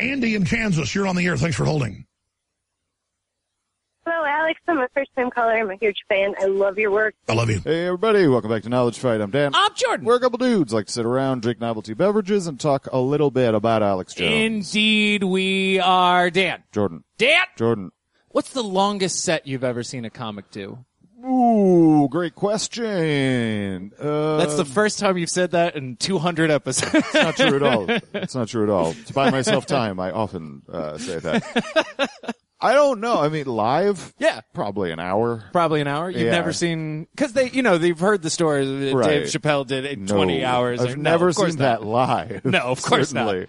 Andy in Kansas, you're on the air. Thanks for holding. Hello, Alex. I'm a first-time caller. I'm a huge fan. I love your work. I love you. Hey, everybody. Welcome back to Knowledge Fight. I'm Dan. I'm Jordan. We're a couple dudes like to sit around, drink novelty beverages, and talk a little bit about Alex Jones. Indeed, we are. Dan. Jordan. Jordan. What's the longest set you've ever seen a comic do? Ooh, great question. That's the first time you've said that in 200 episodes. It's not true at all. It's not true at all. To buy myself time, I often say that. I don't know. I mean, live? Yeah. Probably an hour. Probably an hour. You've never seen, cause they've heard the stories. Right. Dave Chappelle did it in 20 hours. I've never seen that live. No, of course Certainly.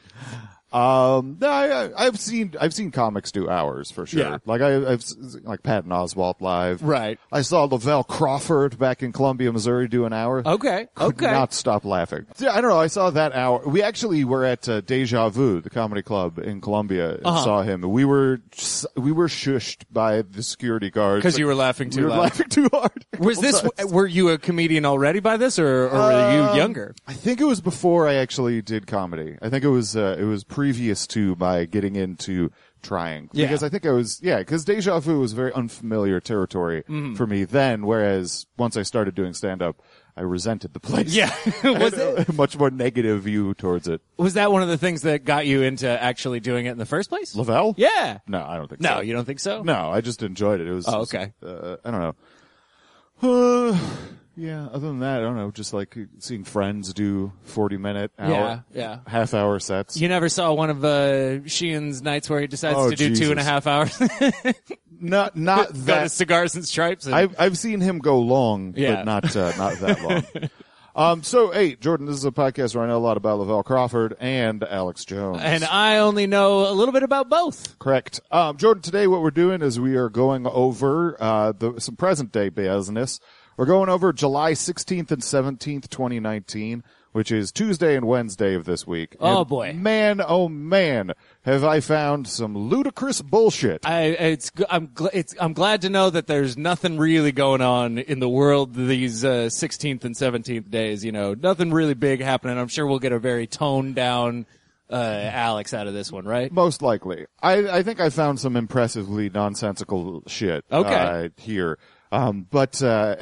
I've seen comics do hours for sure. Yeah. Like I've like Patton Oswalt live. Right. I saw Lavelle Crawford back in Columbia, Missouri do an hour. Okay. Could not stop laughing. Yeah, I don't know. I saw that hour. We actually were at Deja Vu, the comedy club in Columbia, and saw him. We were shushed by the security guards because you were laughing too we loud. were laughing too hard. Were you a comedian already by this, or were you younger? I think it was before I actually did comedy. I think it was previous to my getting into trying. Yeah. Because I think because Deja Vu was very unfamiliar territory for me then, whereas once I started doing stand-up, I resented the place. Yeah. Was it a much more negative view towards it? Was that one of the things that got you into actually doing it in the first place? Lavelle? Yeah. No, I don't think so. No, you don't think so? No, I just enjoyed it. It was. Oh, okay. I don't know. Yeah, other than that, I don't know, just like seeing friends do 40-minute, half-hour sets. You never saw one of Sheehan's nights where he decides to do Jesus. 2.5 hours? Not Go that. to Cigars and Stripes? I've seen him go long, Yeah. but not that long. So, hey, Jordan, this is a podcast where I know a lot about Lavelle Crawford and Alex Jones. And I only know a little bit about both. Correct. Jordan, today what we're doing is we are going over some present-day business. We're going over July 16th and 17th, 2019, which is Tuesday and Wednesday of this week. Oh, and boy. Man, oh, man, have I found some ludicrous bullshit. I'm glad to know that there's nothing really going on in the world these 16th and 17th days. You know, nothing really big happening. I'm sure we'll get a very toned down Alex out of this one, right? Most likely. I think I found some impressively nonsensical shit here. But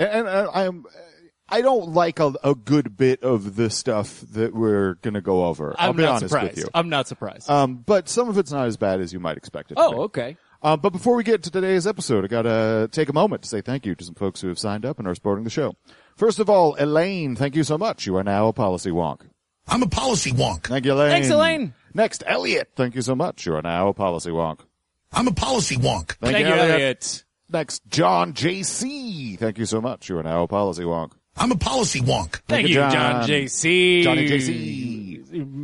I don't like a good bit of the stuff that we're gonna go over. I'll be honest with you. I'm not surprised. But some of it's not as bad as you might expect it to be. Oh, okay. But before we get to today's episode, I gotta take a moment to say thank you to some folks who have signed up and are supporting the show. First of all, Elaine, thank you so much. You are now a policy wonk. I'm a policy wonk. Thank you, Elaine. Thanks, Elaine. Next, Elliot, thank you so much. You are now a policy wonk. I'm a policy wonk. Thank you, Elliot. Next, John J.C. Thank you so much. You are now a policy wonk. I'm a policy wonk. Thank you, John J.C. Johnny J.C.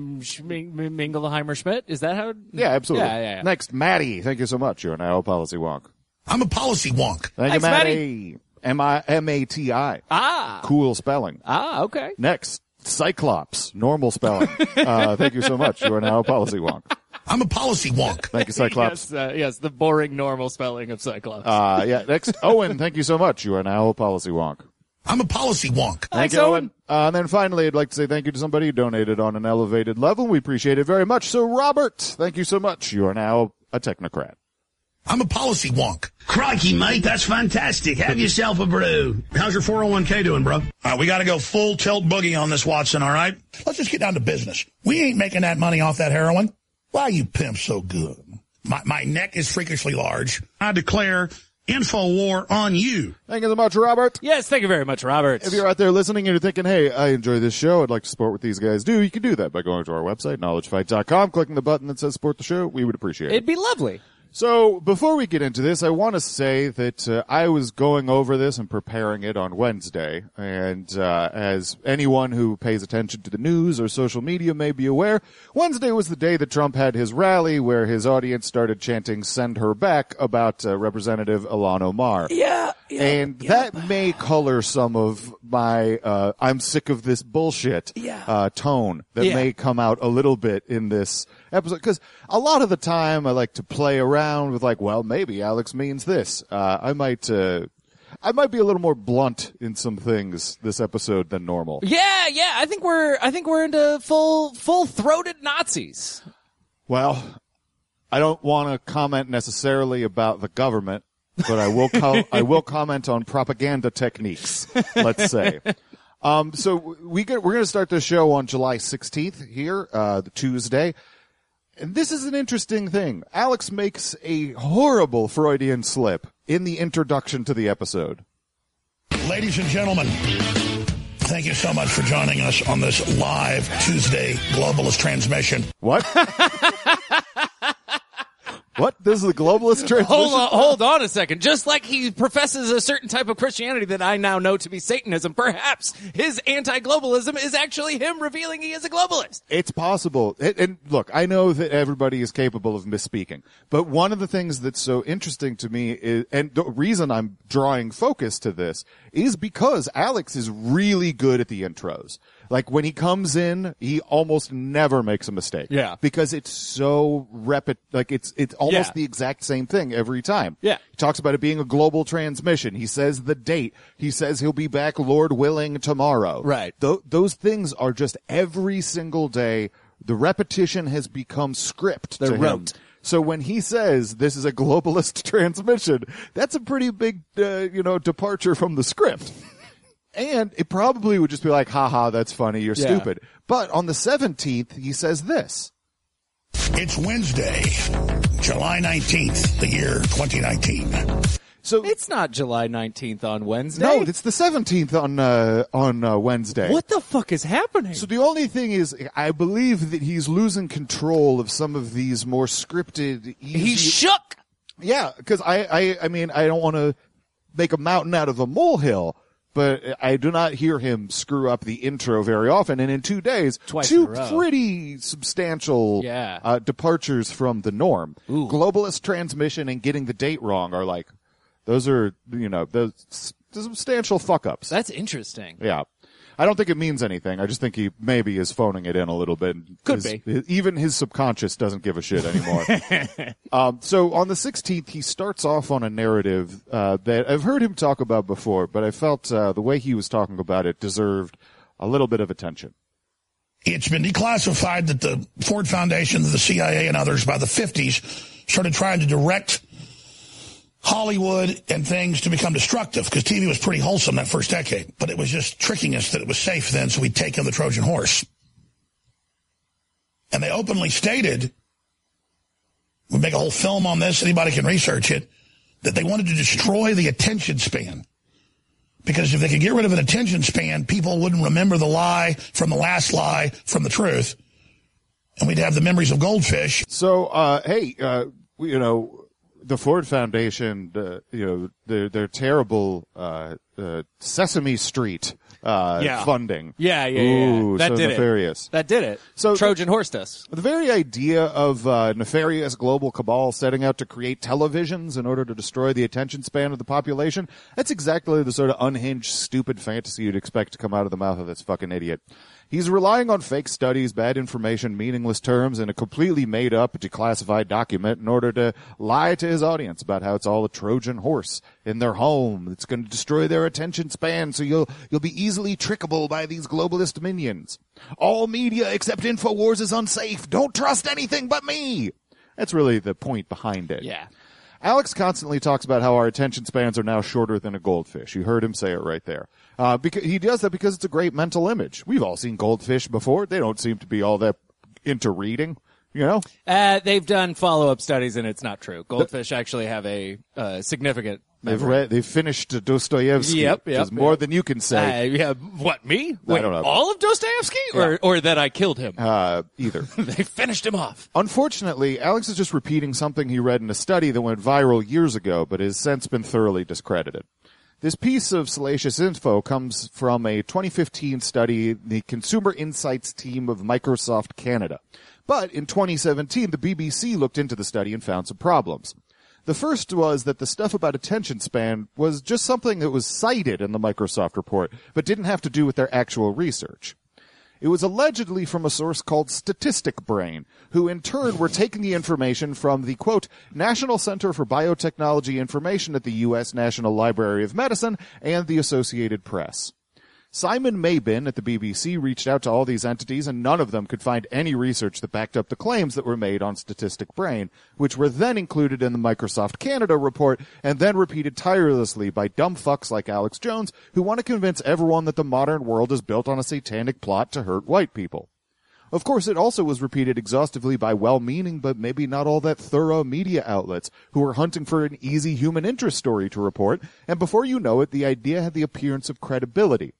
Mingleheimer Schmidt? Is that how? Yeah, absolutely. Yeah. Next, Maddie. Thank you so much. You are now a policy wonk. I'm a policy wonk. Thank Thanks, you, Maddie. M-I-M-A-T-I. Ah. Cool spelling. Ah, okay. Next, Cyclops. Normal spelling. Thank you so much. You are now a policy wonk. I'm a policy wonk. Thank you, Cyclops. Yes, the boring normal spelling of Cyclops. Next, Owen. Thank you so much. You are now a policy wonk. I'm a policy wonk. Thank you, Owen. And then finally, I'd like to say thank you to somebody who donated on an elevated level. We appreciate it very much. So, Robert, thank you so much. You are now a technocrat. I'm a policy wonk. Crikey, mate, that's fantastic. Have yourself a brew. How's your 401k doing, bro? All right, we got to go full tilt boogie on this, Watson, all right? Let's just get down to business. We ain't making that money off that heroin. Why are you pimps so good? My neck is freakishly large. I declare info war on you. Thank you so much, Robert. Yes, thank you very much, Robert. If you're out there listening and you're thinking, hey, I enjoy this show, I'd like to support what these guys do, you can do that by going to our website, knowledgefight.com, clicking the button that says support the show. We would appreciate it. It'd be lovely. So, before we get into this, I want to say that I was going over this and preparing it on Wednesday, and as anyone who pays attention to the news or social media may be aware, Wednesday was the day that Trump had his rally where his audience started chanting, "Send her back," about Representative Ilhan Omar. And that may color some of my I'm sick of this bullshit tone that may come out a little bit in this episode. Because a lot of the time I like to play around with like, well, maybe Alex means this. I might be a little more blunt in some things this episode than normal. Yeah. I think we're into full-throated Nazis. Well, I don't want to comment necessarily about the government, but I will comment on propaganda techniques, let's say. So we're going to start the show on July 16th here, the Tuesday. And this is an interesting thing. Alex makes a horrible Freudian slip in the introduction to the episode. Ladies and gentlemen, thank you so much for joining us on this live Tuesday globalist transmission. What? What? This is the globalist transmission? Hold on a second. Just like he professes a certain type of Christianity that I now know to be Satanism, perhaps his anti-globalism is actually him revealing he is a globalist. It's possible. And look, I know that everybody is capable of misspeaking, but one of the things that's so interesting to me is, and the reason I'm drawing focus to this is because Alex is really good at the intros. Like when he comes in, he almost never makes a mistake. Yeah. Because it's so it's almost the exact same thing every time. Yeah. He talks about it being a global transmission. He says the date. He says he'll be back, Lord willing, tomorrow. Right. Those things are just every single day. The repetition has become script to him. rote. So when he says this is a globalist transmission, that's a pretty big, departure from the script. And it probably would just be like, haha, that's funny, you're stupid. But on the 17th, he says this. It's Wednesday, July 19th, the year 2019. So It's not July 19th on Wednesday. no, it's the 17th on Wednesday. What the fuck is happening? So the only thing is, I believe that he's losing control of some of these more scripted, easy... He's shook. Yeah, because I mean, I don't want to make a mountain out of a molehill, but I do not hear him screw up the intro very often. And in 2 days, Twice in two a row. pretty substantial departures from the norm. Ooh. Globalist transmission and getting the date wrong are like, those are, those substantial fuck-ups. That's interesting. Yeah. I don't think it means anything. I just think he maybe is phoning it in a little bit. Could be. Even his subconscious doesn't give a shit anymore. So on the 16th, he starts off on a narrative that I've heard him talk about before, but I felt the way he was talking about it deserved a little bit of attention. It's been declassified that the Ford Foundation, the CIA, and others by the 50s started trying to direct Hollywood and things to become destructive because TV was pretty wholesome that first decade. But it was just tricking us that it was safe then, so we'd take in the Trojan horse. And they openly stated, we make a whole film on this, anybody can research it, that they wanted to destroy the attention span. Because if they could get rid of an attention span, people wouldn't remember the lie from the last lie from the truth. And we'd have the memories of goldfish. So, the Ford Foundation, their terrible Sesame Street funding. Yeah. Ooh, That so did nefarious. it. That did it. So Trojan horsed us. The very idea of nefarious global cabal setting out to create televisions in order to destroy the attention span of the population, that's exactly the sort of unhinged, stupid fantasy you'd expect to come out of the mouth of this fucking idiot. He's relying on fake studies, bad information, meaningless terms, and a completely made-up, declassified document in order to lie to his audience about how it's all a Trojan horse in their home. It's going to destroy their attention span, so you'll be easily trickable by these globalist minions. All media except InfoWars is unsafe. Don't trust anything but me. That's really the point behind it. Yeah. Alex constantly talks about how our attention spans are now shorter than a goldfish. You heard him say it right there. Because he does that because it's a great mental image. We've all seen goldfish before. They don't seem to be all that into reading, They've done follow-up studies, and it's not true. Goldfish actually have a significant memory. They've finished Dostoevsky. Yep. Which is more than you can say. What, me? Wait, I don't know. all of Dostoevsky? Or that I killed him? Either. They finished him off. Unfortunately, Alex is just repeating something he read in a study that went viral years ago, but has since been thoroughly discredited. This piece of salacious info comes from a 2015 study, the Consumer Insights team of Microsoft Canada. But in 2017, the BBC looked into the study and found some problems. The first was that the stuff about attention span was just something that was cited in the Microsoft report, but didn't have to do with their actual research. It was allegedly from a source called Statistic Brain, who in turn were taking the information from the, quote, National Center for Biotechnology Information at the U.S. National Library of Medicine and the Associated Press. Simon Mabin at the BBC reached out to all these entities, and none of them could find any research that backed up the claims that were made on Statistic Brain, which were then included in the Microsoft Canada report and then repeated tirelessly by dumb fucks like Alex Jones, who want to convince everyone that the modern world is built on a satanic plot to hurt white people. Of course, it also was repeated exhaustively by well-meaning but maybe not all that thorough media outlets who were hunting for an easy human interest story to report, and before you know it, the idea had the appearance of credibility,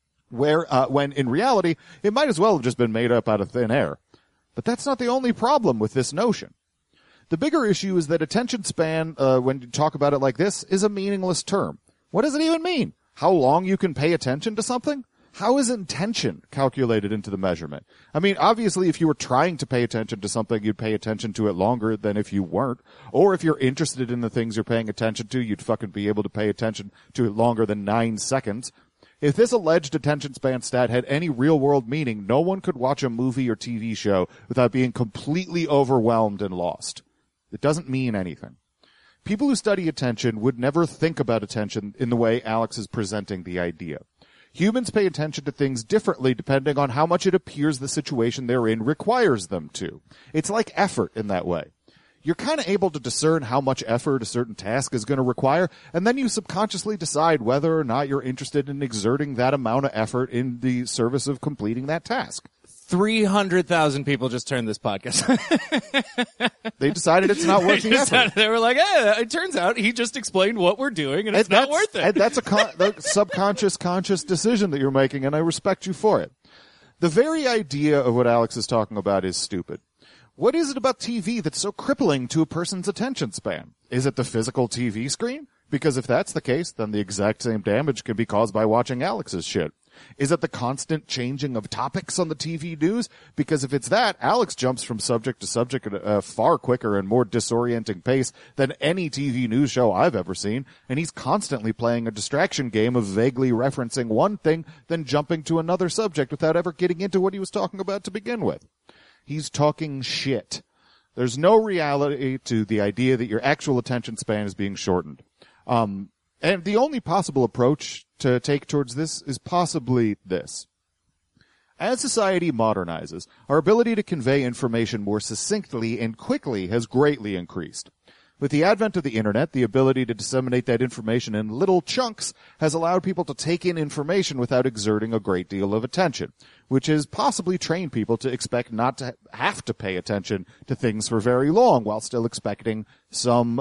when in reality, it might as well have just been made up out of thin air. But that's not the only problem with this notion. The bigger issue is that attention span, when you talk about it like this, is a meaningless term. What does it even mean? How long you can pay attention to something? How is intention calculated into the measurement? I mean, obviously, if you were trying to pay attention to something, you'd pay attention to it longer than if you weren't. Or if you're interested in the things you're paying attention to, you'd fucking be able to pay attention to it longer than 9 seconds. If this alleged attention span stat had any real-world meaning, no one could watch a movie or TV show without being completely overwhelmed and lost. It doesn't mean anything. People who study attention would never think about attention in the way Alex is presenting the idea. Humans pay attention to things differently depending on how much it appears the situation they're in requires them to. It's like effort in that way. You're kind of able to discern how much effort a certain task is going to require, and then you subconsciously decide whether or not you're interested in exerting that amount of effort in the service of completing that task. 300,000 people just turned this podcast. They decided it's not worth the effort. They were like, it turns out he just explained what we're doing, and it's not worth it. And that's a subconscious, conscious decision that you're making, and I respect you for it. The very idea of what Alex is talking about is stupid. What is it about TV that's so crippling to a person's attention span? Is it the physical TV screen? Because if that's the case, then the exact same damage can be caused by watching Alex's shit. Is it the constant changing of topics on the TV news? Because if it's that, Alex jumps from subject to subject at a far quicker and more disorienting pace than any TV news show I've ever seen, and he's constantly playing a distraction game of vaguely referencing one thing, then jumping to another subject without ever getting into what he was talking about to begin with. He's talking shit. There's no reality to the idea that your actual attention span is being shortened. And the only possible approach to take towards this is possibly this. As society modernizes, our ability to convey information more succinctly and quickly has greatly increased. With the advent of the internet, the ability to disseminate that information in little chunks has allowed people to take in information without exerting a great deal of attention, which has possibly trained people to expect not to have to pay attention to things for very long while still expecting some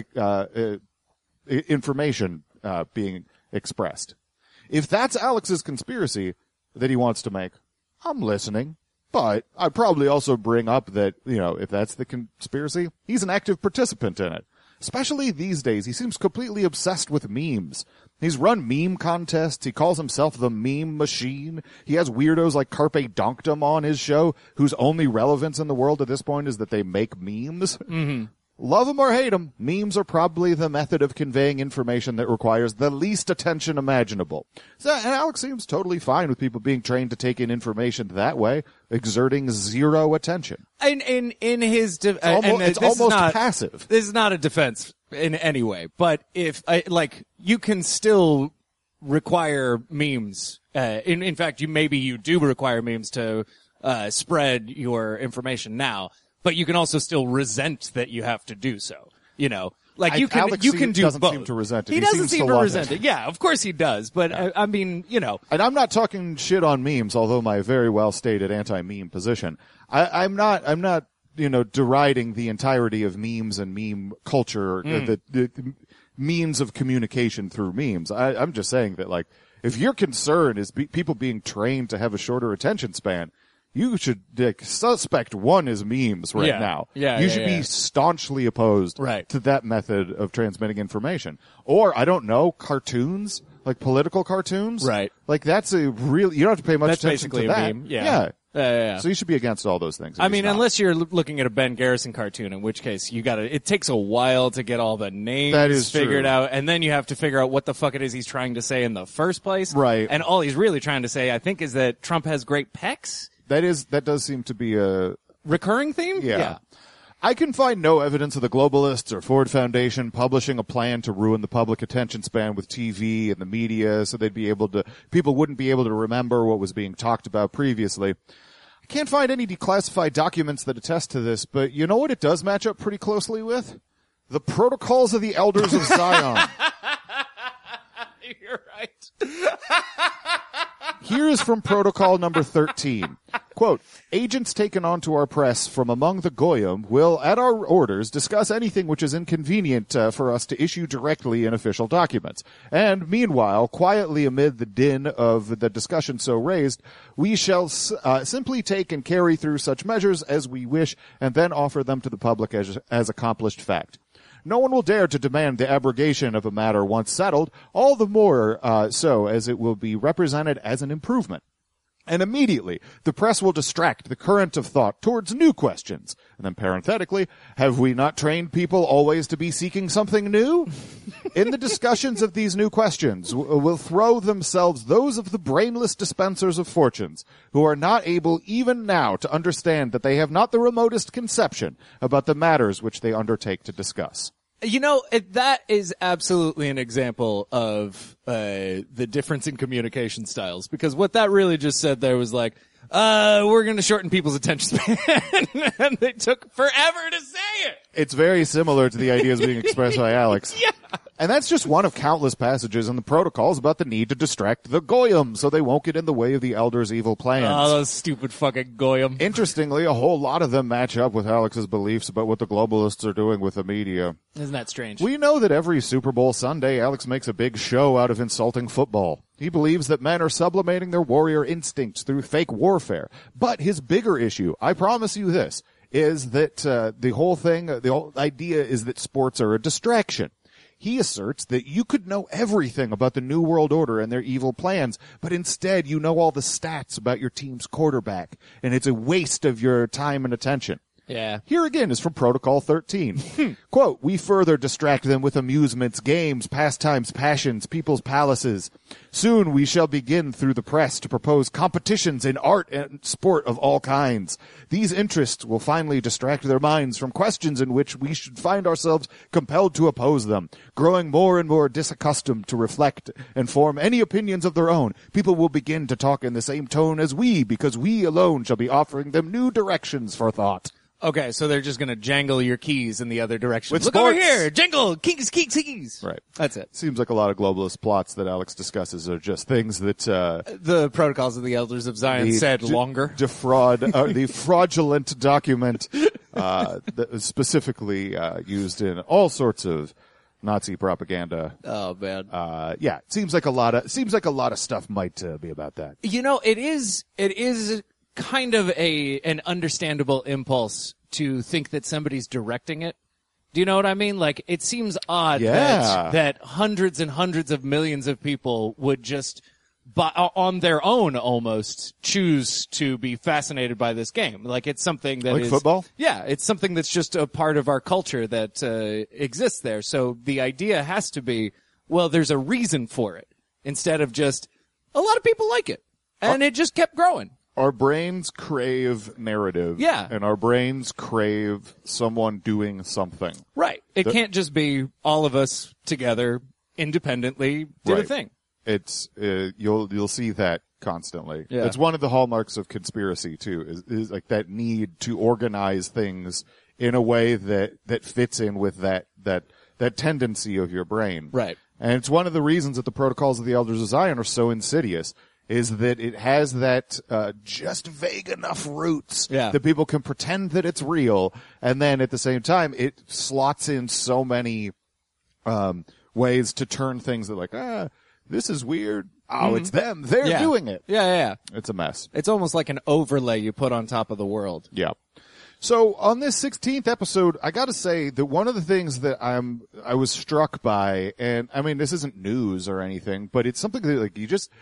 information being expressed. If that's Alex's conspiracy that he wants to make, I'm listening. But I'd probably also bring up that, if that's the conspiracy, he's an active participant in it. Especially these days, he seems completely obsessed with memes. He's run meme contests. He calls himself the meme machine. He has weirdos like Carpe Donktum on his show, whose only relevance in the world at this point is that they make memes. Mm-hmm. Love them or hate them, memes are probably the method of conveying information that requires the least attention imaginable. And Alex seems totally fine with people being trained to take in information that way, exerting zero attention. And in his, it's almost passive. This is not a defense in any way, but you can still require memes. In fact, you do require memes to spread your information now. But you can also still resent that you have to do so. Alex you can do doesn't both. Seem to resent it. He doesn't seem to resent it. Yeah, of course he does. But yeah. I mean, And I'm not talking shit on memes, although my very well stated anti-meme position. I'm not deriding the entirety of memes and meme culture, the means of communication through memes. I'm just saying that, if your concern is people being trained to have a shorter attention span, you should suspect one is memes now. Yeah, you should be staunchly opposed to that method of transmitting information. Or, I don't know, cartoons, like political cartoons. Right. That's a real, you don't have to pay much That's attention basically to that. a meme. Yeah. So you should be against all those things. I mean, unless you're looking at a Ben Garrison cartoon, in which case it takes a while to get all the names figured out, and then you have to figure out what the fuck it is he's trying to say in the first place. Right. And all he's really trying to say, I think, is that Trump has great pecs. That does seem to be a recurring theme. Yeah. I can find no evidence of the globalists or Ford Foundation publishing a plan to ruin the public attention span with TV and the media so people wouldn't be able to remember what was being talked about previously. I can't find any declassified documents that attest to this, but you know what it does match up pretty closely with? The Protocols of the Elders of Zion. You're right. Here is from Protocol number 13. Quote, agents taken onto our press from among the Goyim will, at our orders, discuss anything which is inconvenient for us to issue directly in official documents. And meanwhile, quietly amid the din of the discussion so raised, we shall simply take and carry through such measures as we wish and then offer them to the public as accomplished fact. No one will dare to demand the abrogation of a matter once settled, all the more so as it will be represented as an improvement. And immediately, the press will distract the current of thought towards new questions. And then parenthetically, have we not trained people always to be seeking something new? In the discussions of these new questions will throw themselves those of the brainless dispensers of fortunes, who are not able even now to understand that they have not the remotest conception about the matters which they undertake to discuss. You know, that is absolutely an example of the difference in communication styles, because what that really just said there was like, we're going to shorten people's attention span, and they took forever to say it. It's very similar to the ideas being expressed by Alex. Yeah. And that's just one of countless passages in the protocols about the need to distract the Goyim so they won't get in the way of the elders' evil plans. Oh, those stupid fucking Goyim. Interestingly, a whole lot of them match up with Alex's beliefs about what the globalists are doing with the media. Isn't that strange? We know that every Super Bowl Sunday, Alex makes a big show out of insulting football. He believes that men are sublimating their warrior instincts through fake warfare. But his bigger issue, I promise you this, is that the whole idea is that sports are a distraction. He asserts that you could know everything about the New World Order and their evil plans, but instead you know all the stats about your team's quarterback, and it's a waste of your time and attention. Yeah. Here again is from Protocol 13. Quote, we further distract them with amusements, games, pastimes, passions, people's palaces. Soon we shall begin through the press to propose competitions in art and sport of all kinds. These interests will finally distract their minds from questions in which we should find ourselves compelled to oppose them. Growing more and more disaccustomed to reflect and form any opinions of their own, people will begin to talk in the same tone as we, because we alone shall be offering them new directions for thought. Okay, so they're just going to jangle your keys in the other direction. With Look sports. over here, jingle, keys, keys, keys. Right. That's it. Seems like a lot of globalist plots that Alex discusses are just things that The Protocols of the Elders of Zion said longer. Defraud, the fraudulent document that was specifically used in all sorts of Nazi propaganda. Oh man. Yeah, it seems like a lot of stuff might be about that. You know, it is kind of an understandable impulse to think that somebody's directing it. Do you know what I mean? Like, it seems odd that hundreds and hundreds of millions of people would just, on their own almost, choose to be fascinated by this game. Like, it's something that like is... football? Yeah, it's something that's just a part of our culture that exists there. So the idea has to be, well, there's a reason for it, instead of just, a lot of people like it. And it just kept growing. Our brains crave narrative. Yeah. And our brains crave someone doing something. Right. It can't just be all of us together independently did a Right. thing. It's you'll see that constantly. Yeah. It's one of the hallmarks of conspiracy too, is like that need to organize things in a way that fits in with that tendency of your brain. Right. And it's one of the reasons that the Protocols of the Elders of Zion are so insidious, is that it has that just vague enough roots that people can pretend that it's real, and then at the same time it slots in so many ways to turn things that like, this is weird. Oh, it's them. They're doing it. Yeah. It's a mess. It's almost like an overlay you put on top of the world. Yeah. So on this 16th episode, I got to say that one of the things that I was struck by, and I mean this isn't news or anything, but it's something that like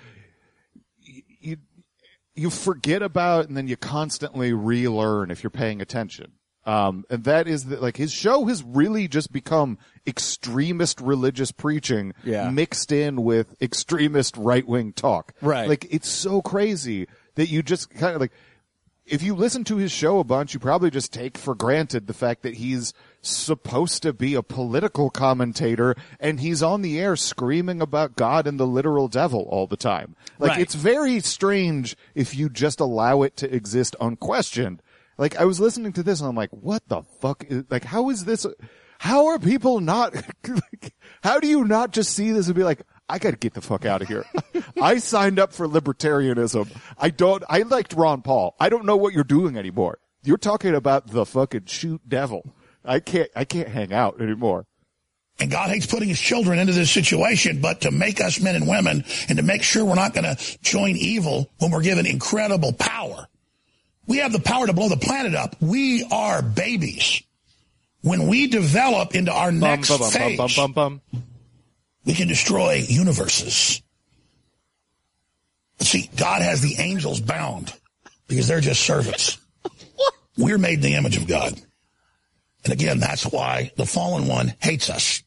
you forget about and then you constantly relearn if you're paying attention. And that is that, like, his show has really just become extremist religious preaching mixed in with extremist right-wing talk. Right. Like, it's so crazy that you just kind of like, if you listen to his show a bunch, you probably just take for granted the fact that he's supposed to be a political commentator and he's on the air screaming about God and the literal devil all the time. Like, Right. It's very strange if you just allow it to exist unquestioned. Like, I was listening to this and I'm like, what the fuck is, like, how is this, how are people not, how do you not just see this and be like, I gotta get the fuck out of here. I signed up for libertarianism. I liked Ron Paul. I don't know what you're doing anymore. You're talking about the fucking shoot devil. I can't hang out anymore. And God hates putting his children into this situation, but to make us men and women and to make sure we're not going to join evil when we're given incredible power. We have the power to blow the planet up. We are babies. When we develop into our next phase, we can destroy universes. But see, God has the angels bound because they're just servants. We're made in the image of God. And again, that's why the fallen one hates us.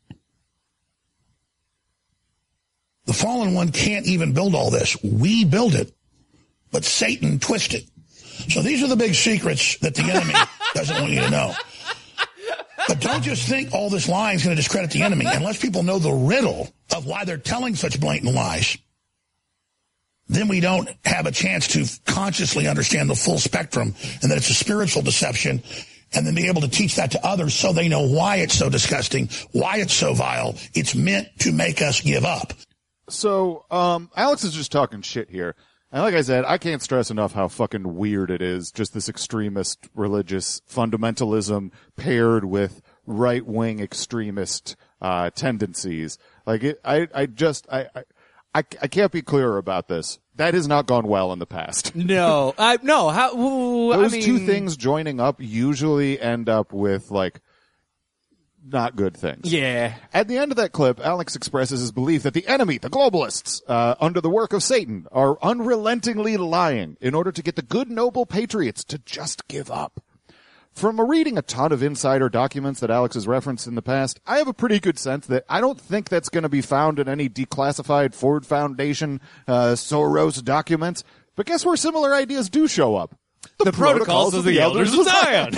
The fallen one can't even build all this. We build it, but Satan twists it. So these are the big secrets that the enemy doesn't want you to know. But don't just think all this lying is going to discredit the enemy. Unless people know the riddle of why they're telling such blatant lies, then we don't have a chance to consciously understand the full spectrum and that it's a spiritual deception, and then be able to teach that to others so they know why it's so disgusting, why it's so vile. It's meant to make us give up. So, Alex is just talking shit here. And like I said, I can't stress enough how fucking weird it is, just this extremist religious fundamentalism paired with right-wing extremist tendencies. Like, I can't be clearer about this. That has not gone well in the past. No. Those two things joining up usually end up with, like, not good things. Yeah. At the end of that clip, Alex expresses his belief that the enemy, the globalists, under the work of Satan, are unrelentingly lying in order to get the good, noble patriots to just give up. From reading a ton of insider documents that Alex has referenced in the past, I have a pretty good sense that I don't think that's going to be found in any declassified Ford Foundation, Soros documents. But guess where similar ideas do show up? The protocols of the Elders of Zion.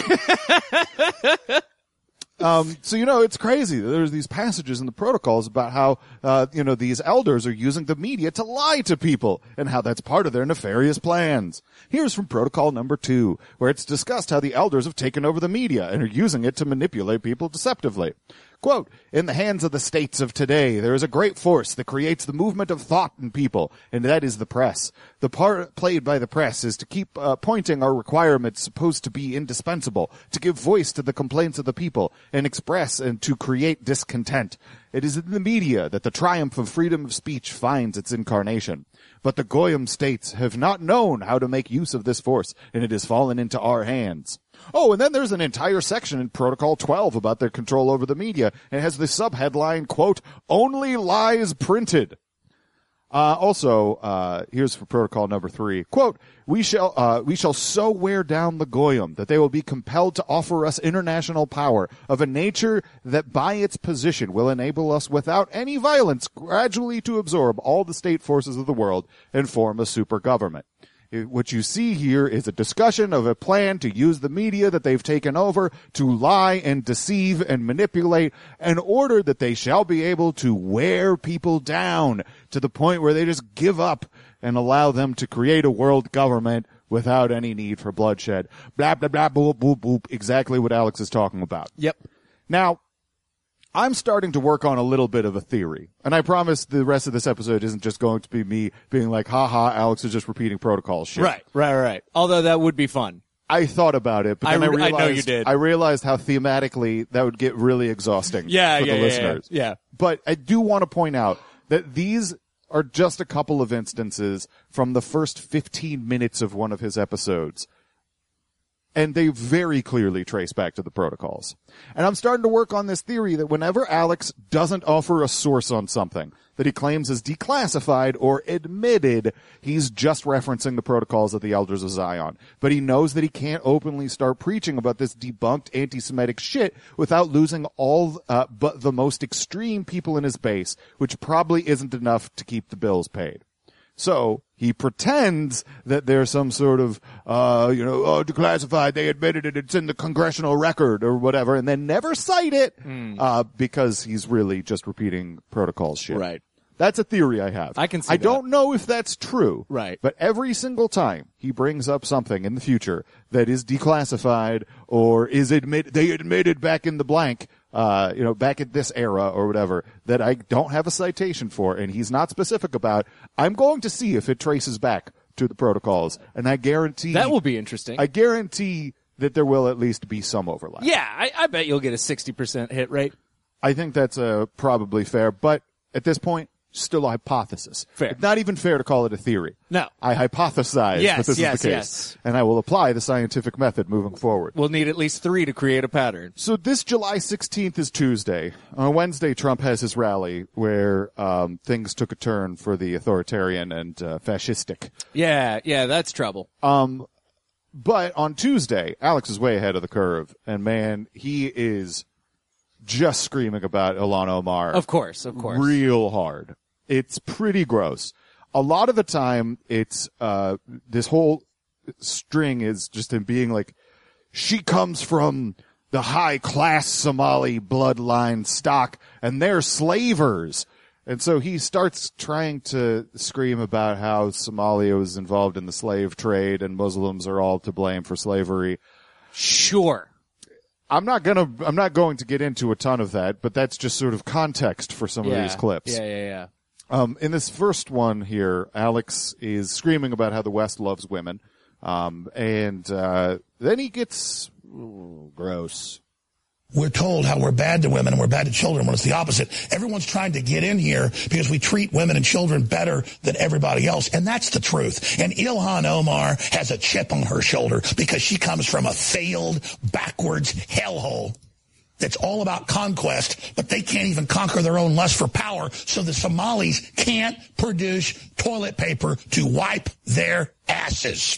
So, it's crazy. There's these passages in the protocols about how, these elders are using the media to lie to people and how that's part of their nefarious plans. Here's from protocol number 2, where it's discussed how the elders have taken over the media and are using it to manipulate people deceptively. Quote, in the hands of the states of today, there is a great force that creates the movement of thought in people, and that is the press. The part played by the press is to keep pointing our requirements supposed to be indispensable, to give voice to the complaints of the people, and express and to create discontent. It is in the media that the triumph of freedom of speech finds its incarnation. But the Goyim states have not known how to make use of this force, and it has fallen into our hands. Oh, and then there's an entire section in Protocol 12 about their control over the media, and it has the subheadline, quote, only lies printed. Here's for protocol number 3. Quote, we shall so wear down the Goyim that they will be compelled to offer us international power of a nature that by its position will enable us without any violence gradually to absorb all the state forces of the world and form a super government. What you see here is a discussion of a plan to use the media that they've taken over to lie and deceive and manipulate in order that they shall be able to wear people down to the point where they just give up and allow them to create a world government without any need for bloodshed. Blah, blah, blah, boop, boop, boop. Exactly what Alex is talking about. Yep. Now, I'm starting to work on a little bit of a theory. And I promise the rest of this episode isn't just going to be me being like, haha, Alex is just repeating protocol shit. Right. Although that would be fun. I thought about it, but then I realized, I know you did. I realized how thematically that would get really exhausting for the listeners. Yeah. But I do want to point out that these are just a couple of instances from the first 15 minutes of one of his episodes. And they very clearly trace back to the protocols. And I'm starting to work on this theory that whenever Alex doesn't offer a source on something that he claims is declassified or admitted, he's just referencing the protocols of the Elders of Zion. But he knows that he can't openly start preaching about this debunked anti-Semitic shit without losing all but the most extreme people in his base, which probably isn't enough to keep the bills paid. So he pretends that there's some sort of, declassified, they admitted it, it's in the congressional record or whatever, and then never cite it, because he's really just repeating protocol shit. Right. That's a theory I have. I can see I that. don't know if that's true. Right. But every single time he brings up something in the future that is declassified or they admitted back in the blank, back at this era or whatever, that I don't have a citation for and he's not specific about, I'm going to see if it traces back to the protocols. And I guarantee That will be interesting. I guarantee that there will at least be some overlap. Yeah, I bet you'll get a 60% hit rate. I think that's probably fair, but at this point, still a hypothesis. Fair. It's not even fair to call it a theory. No. I hypothesize Yes, that this yes, is the case. yes. And I will apply the scientific method moving forward. We'll need at least 3 to create a pattern. So this July 16th is Tuesday. On Wednesday, Trump has his rally where things took a turn for the authoritarian and fascistic. Yeah, that's trouble. But on Tuesday, Alex is way ahead of the curve. And man, he is just screaming about Ilhan Omar. Of course. Real hard. It's pretty gross. A lot of the time, it's, this whole string is just him being like, she comes from the high class Somali bloodline stock and they're slavers. And so he starts trying to scream about how Somalia was involved in the slave trade and Muslims are all to blame for slavery. Sure. I'm not going to get into a ton of that, but that's just sort of context for some of these clips. Yeah. In this first one here, Alex is screaming about how the West loves women. And then he gets gross. We're told how we're bad to women and we're bad to children when it's the opposite. Everyone's trying to get in here because we treat women and children better than everybody else. And that's the truth. And Ilhan Omar has a chip on her shoulder because she comes from a failed, backwards hellhole that's all about conquest, but they can't even conquer their own lust for power, so the Somalis can't produce toilet paper to wipe their asses.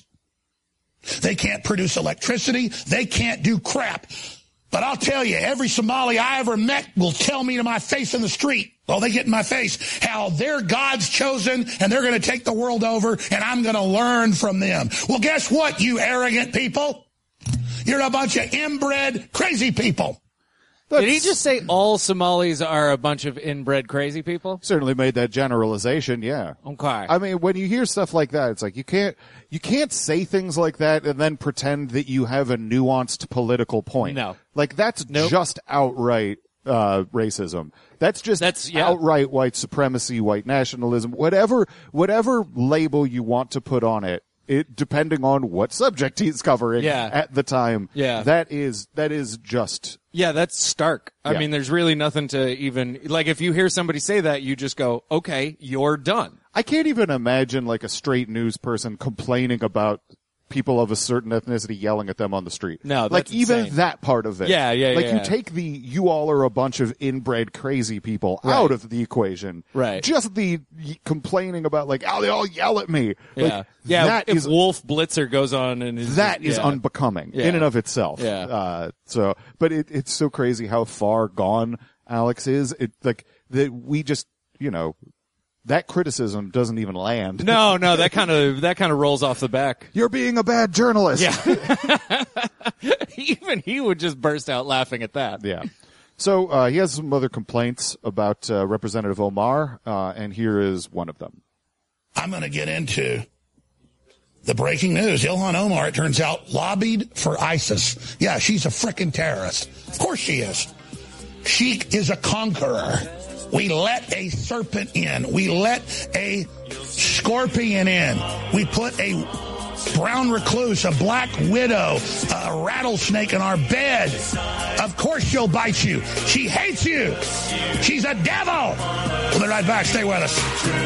They can't produce electricity. They can't do crap. But I'll tell you, every Somali I ever met will tell me to my face in the street, while they get in my face, how they're God's chosen and they're going to take the world over and I'm going to learn from them. Well, guess what, you arrogant people? You're a bunch of inbred crazy people. Did he just say all Somalis are a bunch of inbred crazy people? Certainly made that generalization, yeah. Okay. I mean, when you hear stuff like that, it's like you can't say things like that and then pretend that you have a nuanced political point. No. Like that's just outright racism. That's outright white supremacy, white nationalism, whatever label you want to put on it. Depending on what subject he's covering at the time. Yeah. That is just. Yeah, that's stark. I mean, there's really nothing to even, like, if you hear somebody say that, you just go, okay, you're done. I can't even imagine like a straight news person complaining about people of a certain ethnicity yelling at them on the street. No, that's like even insane. that part of it. Yeah. Like you take you all are a bunch of inbred crazy people out of the equation. Right. Just the complaining about like, oh, they all yell at me. Yeah. Like, yeah. That if is, Wolf Blitzer goes on and is unbecoming in and of itself. Yeah. But it's so crazy how far gone Alex is. It like that we just, that criticism doesn't even land. No, that kind of rolls off the back. You're being a bad journalist. Yeah. Even he would just burst out laughing at that. Yeah. So he has some other complaints about Representative Omar, and here is one of them. I'm going to get into the breaking news. Ilhan Omar, it turns out, lobbied for ISIS. Yeah, she's a frickin' terrorist. Of course she is. She is a conqueror. We let a serpent in. We let a scorpion in. We put a brown recluse, a black widow, a rattlesnake in our bed. Of course she'll bite you. She hates you. She's a devil. We'll be right back. Stay with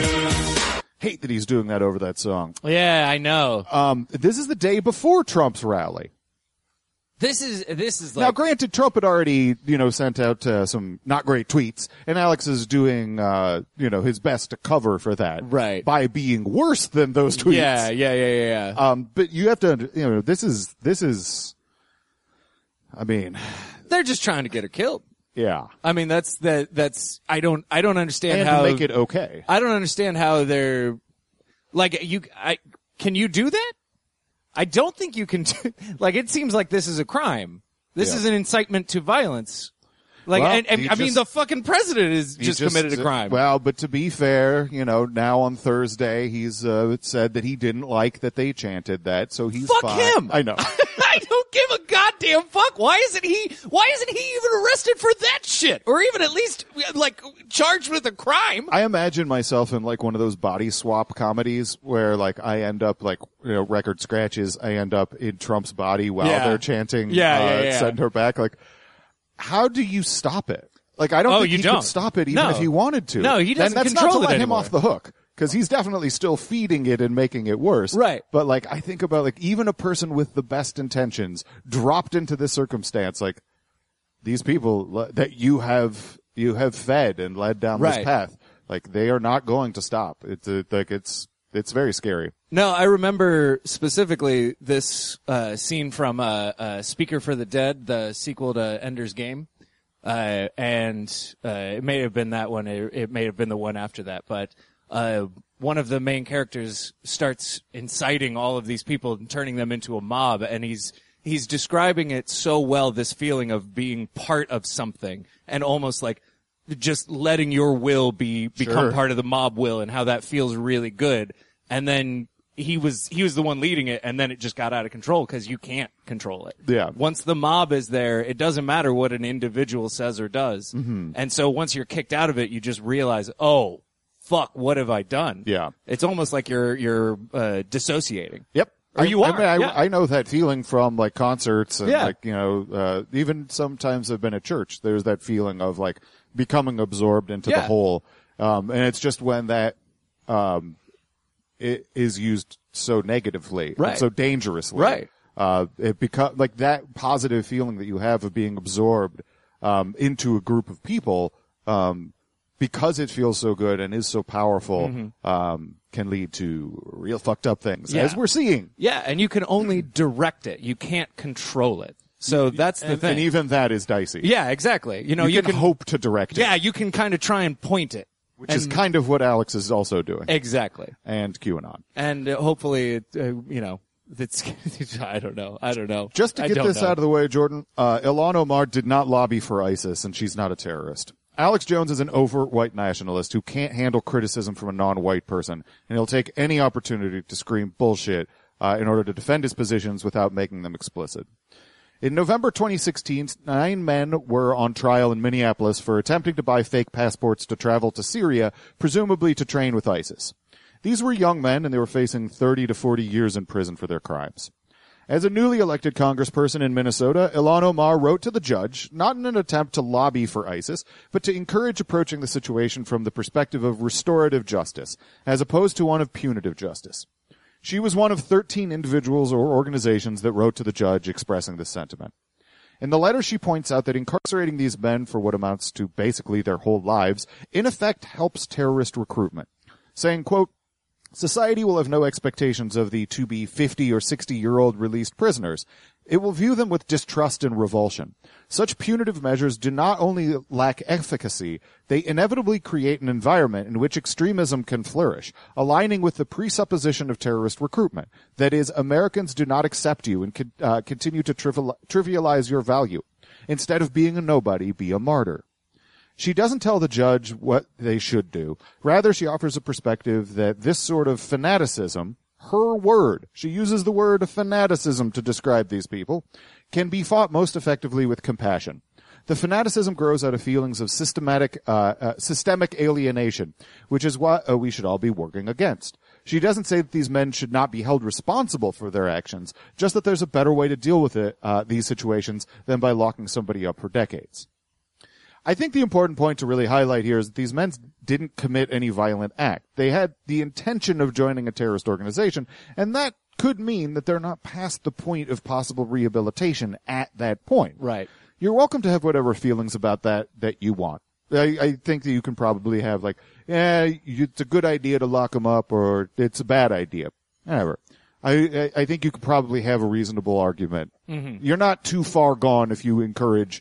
us. Hate that he's doing that over that song. Yeah, I know. This is the day before Trump's rally. This is like, now, granted, Trump had already, sent out some not great tweets, and Alex is doing, his best to cover for that, right? By being worse than those tweets. Yeah. But you have to, this is. I mean, they're just trying to get her killed. Yeah. I mean, that's I don't understand and how to make it okay. I don't understand how they're Like, can you do that? I don't think you can like, it seems like this is a crime. This is an incitement to violence. Like, well, I mean, the fucking president is just committed a crime. Well, but to be fair, now on Thursday, he's said that he didn't like that they chanted that, so he's Fuck fine. him! I know. I don't give a goddamn fuck. Why isn't he even arrested for that shit? Or even at least, like, charged with a crime? I imagine myself in, like, one of those body swap comedies where, like, I end up, like, record scratches, I end up in Trump's body while they're chanting, send her back. Like, how do you stop it? Like, I don't think he could stop it even if he wanted to. No, he doesn't That's control not to it let him anymore. off the hook. Because he's definitely still feeding it and making it worse. Right. But, like, I think about, like, even a person with the best intentions dropped into this circumstance, like, these people that you have fed and led down this path, like, they are not going to stop. It's very scary. No, I remember specifically this scene from Speaker for the Dead, the sequel to Ender's Game. And it may have been that one. It may have been the one after that. But one of the main characters starts inciting all of these people and turning them into a mob. And he's describing it so well, this feeling of being part of something and almost like just letting your will become part of the mob will, and how that feels really good. And then he was the one leading it, and then it just got out of control because you can't control it. Yeah. Once the mob is there, it doesn't matter what an individual says or does. Mm-hmm. And so once you're kicked out of it, you just realize, oh, fuck, what have I done? Yeah. It's almost like you're dissociating. Yep. Or you are. I know that feeling from, like, concerts and, like, even sometimes I've been at church. There's that feeling of, like, becoming absorbed into the whole. And it's just when that, it is used so negatively, and so dangerously. Right. It becomes like that positive feeling that you have of being absorbed, into a group of people, because it feels so good and is so powerful, can lead to real fucked up things, as we're seeing. Yeah, and you can only direct it. You can't control it. So that's the thing. And even that is dicey. Yeah, exactly. You can hope to direct it. Yeah, you can kind of try and point it. Which is kind of what Alex is also doing. Exactly. And QAnon. And hopefully, it's, I don't know. Just to get this out of the way, Jordan, Ilhan Omar did not lobby for ISIS, and she's not a terrorist. Alex Jones is an overt white nationalist who can't handle criticism from a non-white person, and he'll take any opportunity to scream bullshit in order to defend his positions without making them explicit. In November 2016, 9 men were on trial in Minneapolis for attempting to buy fake passports to travel to Syria, presumably to train with ISIS. These were young men, and they were facing 30 to 40 years in prison for their crimes. As a newly elected congressperson in Minnesota, Ilhan Omar wrote to the judge, not in an attempt to lobby for ISIS, but to encourage approaching the situation from the perspective of restorative justice, as opposed to one of punitive justice. She was one of 13 individuals or organizations that wrote to the judge expressing this sentiment. In the letter, she points out that incarcerating these men for what amounts to basically their whole lives, in effect helps terrorist recruitment, saying, quote, "Society will have no expectations of the to-be 50 or 60-year-old released prisoners. It will view them with distrust and revulsion. Such punitive measures do not only lack efficacy, they inevitably create an environment in which extremism can flourish, aligning with the presupposition of terrorist recruitment. That is, Americans do not accept you and continue to trivialize your value. Instead of being a nobody, be a martyr." She doesn't tell the judge what they should do. Rather, she offers a perspective that this sort of fanaticism, her word, she uses the word fanaticism to describe these people, can be fought most effectively with compassion. The fanaticism grows out of feelings of systemic alienation, which is what we should all be working against. She doesn't say that these men should not be held responsible for their actions, just that there's a better way to deal with these situations than by locking somebody up for decades. I think the important point to really highlight here is that these men didn't commit any violent act. They had the intention of joining a terrorist organization, and that could mean that they're not past the point of possible rehabilitation at that point. Right. You're welcome to have whatever feelings about that you want. I think that you can probably have like, it's a good idea to lock them up, or it's a bad idea. Whatever. I think you could probably have a reasonable argument. Mm-hmm. You're not too far gone if you encourage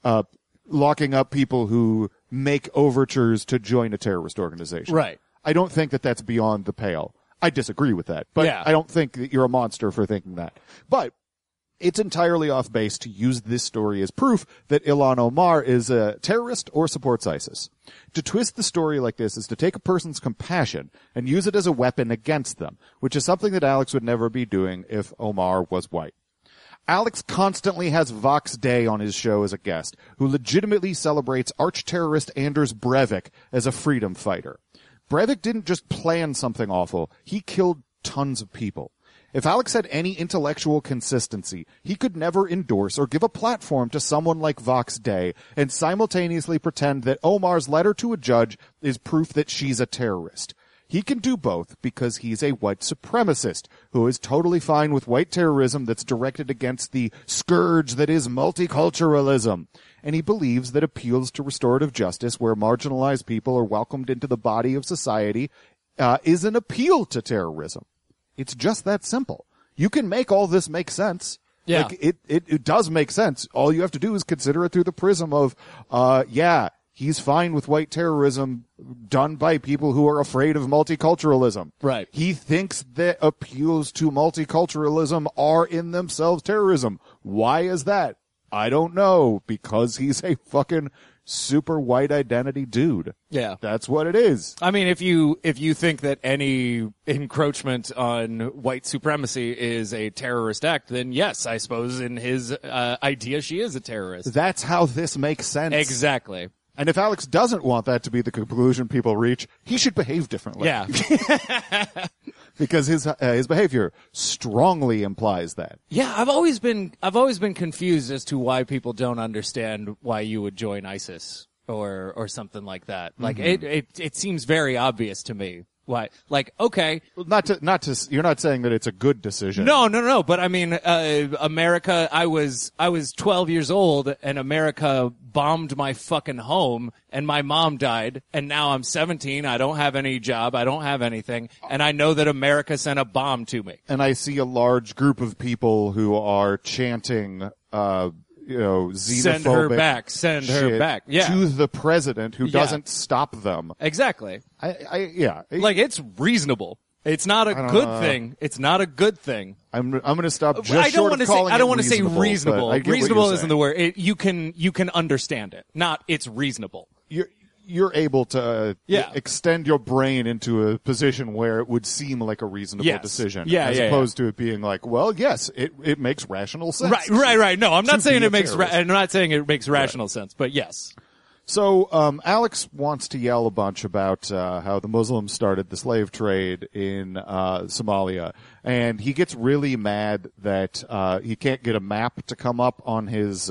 locking up people who make overtures to join a terrorist organization. Right. I don't think that that's beyond the pale. I disagree with that, but Yeah. I don't think that you're a monster for thinking that. But it's entirely off base to use this story as proof that Ilhan Omar is a terrorist or supports ISIS. To twist the story like this is to take a person's compassion and use it as a weapon against them, which is something that Alex would never be doing if Omar was white. Alex constantly has Vox Day on his show as a guest, who legitimately celebrates arch-terrorist Anders Breivik as a freedom fighter. Breivik didn't just plan something awful, he killed tons of people. If Alex had any intellectual consistency, he could never endorse or give a platform to someone like Vox Day and simultaneously pretend that Omar's letter to a judge is proof that she's a terrorist. He can do both because he's a white supremacist who is totally fine with white terrorism that's directed against the scourge that is multiculturalism. And he believes that appeals to restorative justice where marginalized people are welcomed into the body of society is an appeal to terrorism. It's just that simple. You can make all this make sense. Yeah. Like, it does make sense. All you have to do is consider it through the prism of, he's fine with white terrorism done by people who are afraid of multiculturalism. Right. He thinks that appeals to multiculturalism are in themselves terrorism. Why is that? I don't know. Because he's a fucking super white identity dude. Yeah. That's what it is. I mean, if you think that any encroachment on white supremacy is a terrorist act, then yes, I suppose in his idea she is a terrorist. That's how this makes sense. Exactly. And if Alex doesn't want that to be the conclusion people reach, he should behave differently. Yeah. Because his behavior strongly implies that. Yeah, I've always been confused as to why people don't understand why you would join ISIS or something like that. Like it seems very obvious to me. Why? Like, okay. Not to, you're not saying that it's a good decision. No. But I mean, America, I was 12 years old and America bombed my fucking home and my mom died and now I'm 17. I don't have any job. I don't have anything. And I know that America sent a bomb to me. And I see a large group of people who are chanting, xenophobic Send her back. Send her shit back. Yeah. to the president who Yeah. doesn't stop them. Exactly. Yeah. Like, it's reasonable. It's not a good thing. It's not a good thing. I'm going to stop just I don't short want of to say. calling I don't it want to say reasonable. reasonable. But I get what Reasonable you're isn't saying. the word. You can understand it. Not it's reasonable. You're able to Yeah. extend your brain into a position where it would seem like a reasonable Yes. decision, Yeah, as yeah, opposed to it being like, well, yes, it makes rational sense. Right. No, I'm not To saying be a it makes. terrorist. I'm not saying it makes rational sense. But yes. So Alex wants to yell a bunch about how the Muslims started the slave trade in Somalia, and he gets really mad that he can't get a map to come up on his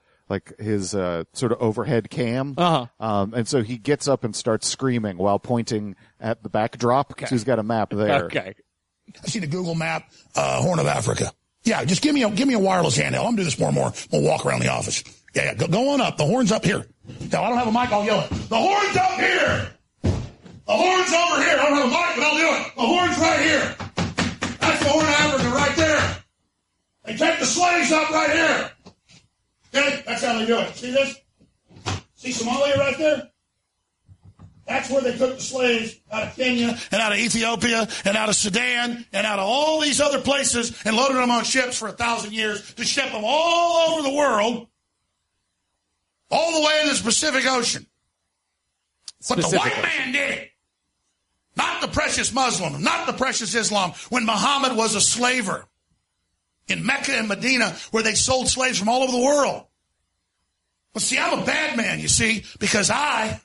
sort of overhead cam. And so he gets up and starts screaming while pointing at the backdrop because he's got a map there. Okay. I see the Google map, Horn of Africa. Yeah, just give me a wireless handheld. I'm gonna do this more and more. We'll walk around the office. Yeah, go on up. The horn's up here. No, I don't have a mic. I'll yell it. The horn's up here. The horn's over here. I don't have a mic, but I'll do it. The horn's right here. That's the Horn of Africa right there. They take the slaves up right here. Okay, that's how they do it. See this? See Somalia right there? That's where they took the slaves out of Kenya and out of Ethiopia and out of Sudan and out of all these other places and loaded them on ships for 1,000 years to ship them all over the world, all the way into the Pacific Ocean. But the white man did it. Not the precious Muslim, not the precious Islam, when Muhammad was a slaver in Mecca and Medina where they sold slaves from all over the world. But see, I'm a bad man, you see, because I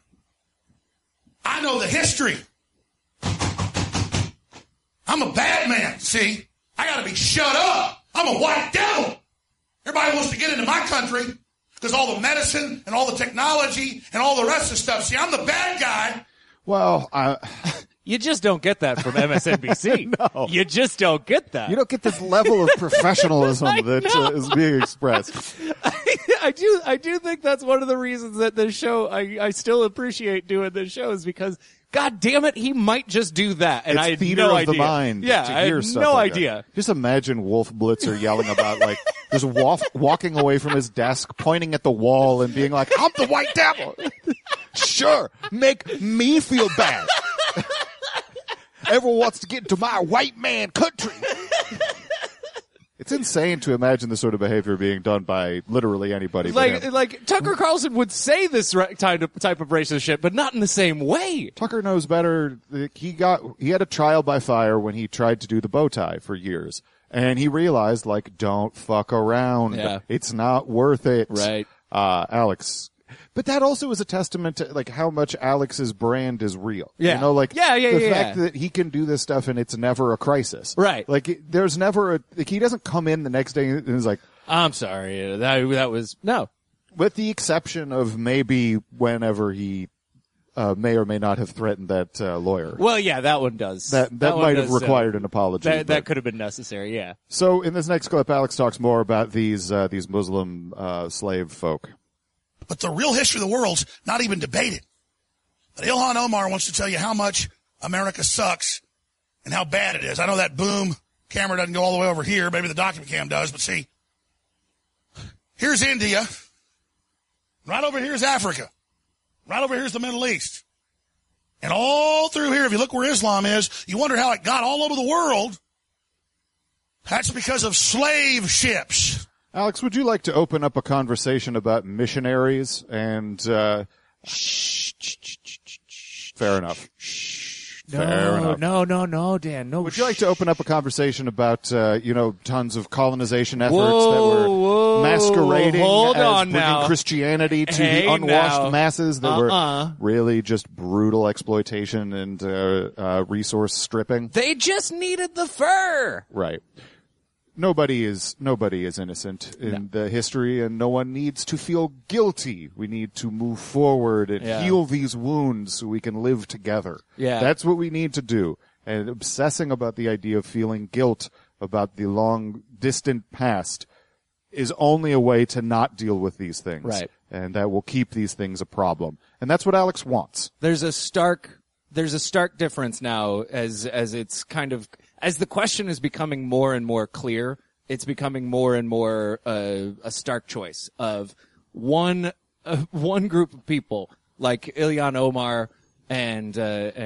know the history. I'm a bad man, see. I got to be shut up. I'm a white devil. Everybody wants to get into my country because all the medicine and all the technology and all the rest of the stuff. See, I'm the bad guy. Well, You just don't get that from MSNBC. No. You just don't get that. you don't get this level of professionalism that is being expressed. I do think that's one of the reasons that this show, I still appreciate doing this show is because, God damn it, he might just do that. And It's I had theater no of idea. the mind. Yeah, to I hear had stuff no like that. idea. Just imagine Wolf Blitzer yelling about like just walking away from his desk, pointing at the wall, and being like, "I'm the white devil." Sure, make me feel bad. Everyone wants to get into my white man country. It's insane to imagine this sort of behavior being done by literally anybody. Like Tucker Carlson would say this type of racist shit, but not in the same way. Tucker knows better. He had a trial by fire when he tried to do the bow tie for years. And he realized, like, don't fuck around. Yeah. It's not worth it. Right. Alex. But that also is a testament to, like, how much Alex's brand is real. Yeah. You know, like, the fact that he can do this stuff and it's never a crisis. Right. Like, there's never he doesn't come in the next day and is like, I'm sorry. That was, no. With the exception of maybe whenever he may or may not have threatened that lawyer. Well, yeah, that one does. That might have required an apology. That could have been necessary, yeah. So in this next clip, Alex talks more about these Muslim slave folk. But the real history of the world's not even debated. But Ilhan Omar wants to tell you how much America sucks and how bad it is. I know that boom camera doesn't go all the way over here. Maybe the document cam does, but see, here's India. Right over here is Africa. Right over here is the Middle East. And all through here, if you look where Islam is, you wonder how it got all over the world. That's because of slave ships. Alex, would you like to open up a conversation about missionaries and, Fair enough. Fair enough. No, Dan. No. Would you like to open up a conversation about, tons of colonization efforts that were masquerading as bringing Christianity to the unwashed masses that were really just brutal exploitation and resource stripping? They just needed the fur. Right. Nobody is innocent in the history, and no one needs to feel guilty. We need to move forward and heal these wounds so we can live together. Yeah. That's what we need to do. And obsessing about the idea of feeling guilt about the long, distant past is only a way to not deal with these things. Right. And that will keep these things a problem. And that's what Alex wants. There's a stark difference now as it's kind of, as the question is becoming more and more clear, it's becoming more and more a stark choice of one group of people like Ilhan Omar and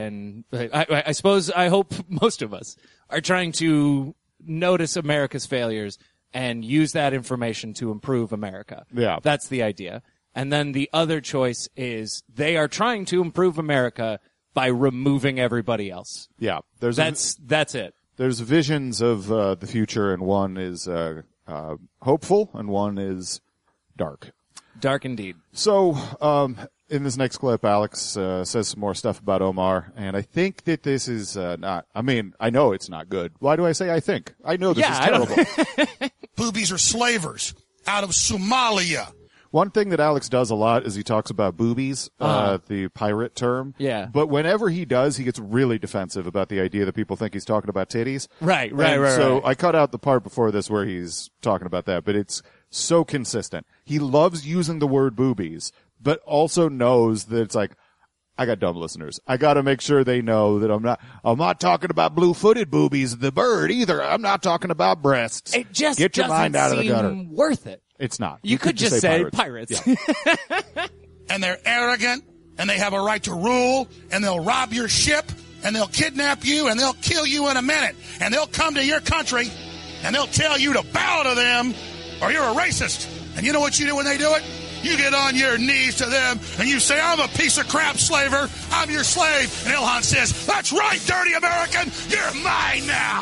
I suppose, I hope most of us are trying to notice America's failures and use that information to improve America. Yeah. That's the idea. And then the other choice is they are trying to improve America by removing everybody else. Yeah. That's it. There's visions of the future, and one is hopeful, and one is dark. Dark indeed. So, in this next clip, Alex says some more stuff about Omar, and I think that this is not. I mean, I know it's not good. Why do I say I think? I know this is terrible. Boobies are slavers out of Somalia. One thing that Alex does a lot is he talks about boobies, the pirate term. Yeah. But whenever he does, he gets really defensive about the idea that people think he's talking about titties. Right. So I cut out the part before this where he's talking about that, but it's so consistent. He loves using the word boobies, but also knows that it's like, I got dumb listeners. I got to make sure they know that I'm not talking about blue-footed boobies, the bird either. I'm not talking about breasts. It just get your mind out of the gutter. Worth it. It's not. You could just say pirates. Yeah. And they're arrogant, and they have a right to rule, and they'll rob your ship, and they'll kidnap you, and they'll kill you in a minute, and they'll come to your country, and they'll tell you to bow to them, or you're a racist. And you know what you do when they do it? You get on your knees to them, and you say, I'm a piece of crap slaver. I'm your slave. And Ilhan says, that's right, dirty American. You're mine now.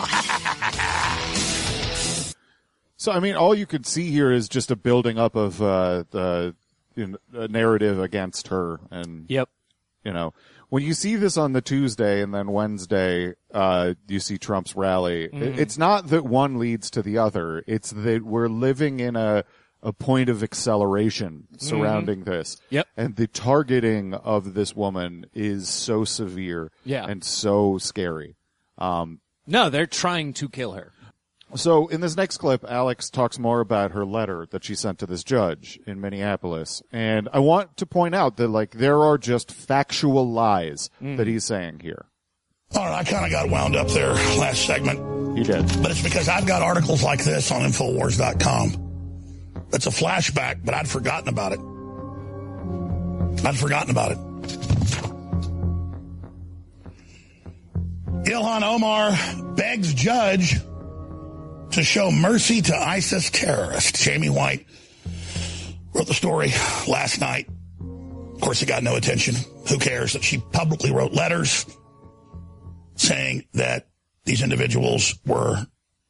So, I mean, all you could see here is just a building up of a narrative against her. And, Yep. When you see this on the Tuesday and then Wednesday, you see Trump's rally, it's not that one leads to the other. It's that we're living in a point of acceleration surrounding this. Yep. And the targeting of this woman is so severe and so scary. No, they're trying to kill her. So in this next clip, Alex talks more about her letter that she sent to this judge in Minneapolis. And I want to point out that, like, there are just factual lies that he's saying here. All right, I kind of got wound up there last segment. You did. But it's because I've got articles like this on Infowars.com. It's a flashback, but I'd forgotten about it. Ilhan Omar begs judge to show mercy to ISIS terrorist. Jamie White wrote the story last night. Of course, it got no attention. Who cares that she publicly wrote letters saying that these individuals were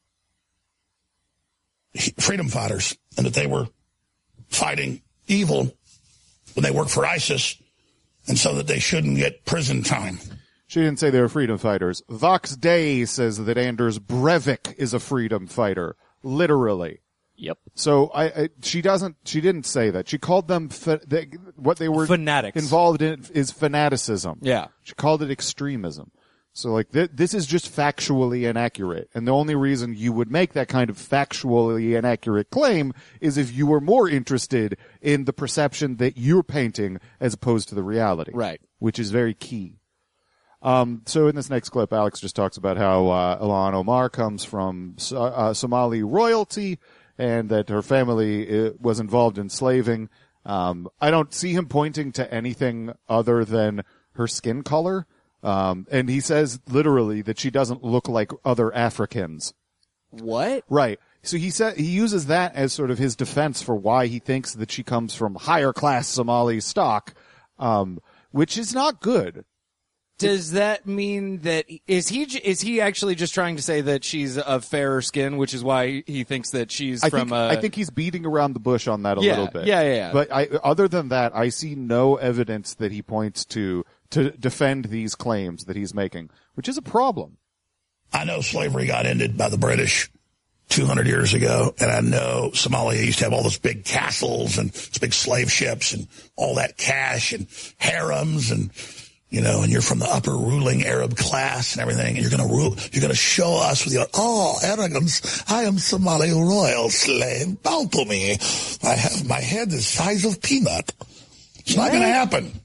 freedom fighters and that they were fighting evil when they worked for ISIS, and so that they shouldn't get prison time. She didn't say they were freedom fighters. Vox Day says that Anders Breivik is a freedom fighter, literally. Yep. So she didn't say that. She called them what they were fanatics involved in is fanaticism. Yeah. She called it extremism. So like this is just factually inaccurate. And the only reason you would make that kind of factually inaccurate claim is if you were more interested in the perception that you're painting as opposed to the reality. Right. Which is very key. So in this next clip, Alex just talks about how Ilhan Omar comes from Somali royalty and that her family was involved in slaving. I don't see him pointing to anything other than her skin color. And he says literally that she doesn't look like other Africans. What? Right. So he uses that as sort of his defense for why he thinks that she comes from higher class Somali stock, which is not good. Does that mean that is he actually just trying to say that she's of fairer skin, which is why he thinks that she's I think he's beating around the bush on that a little bit. Yeah. But other than that, I see no evidence that he points to defend these claims that he's making, which is a problem. I know slavery got ended by the British 200 years ago, and I know Somalia used to have all those big castles and big slave ships and all that cash and harems and, you know, and you're from the upper ruling Arab class and everything, and you're going to show us with your, arrogance, I am Somali royal slave, bow to me. I have my head the size of peanut. It's not going to happen.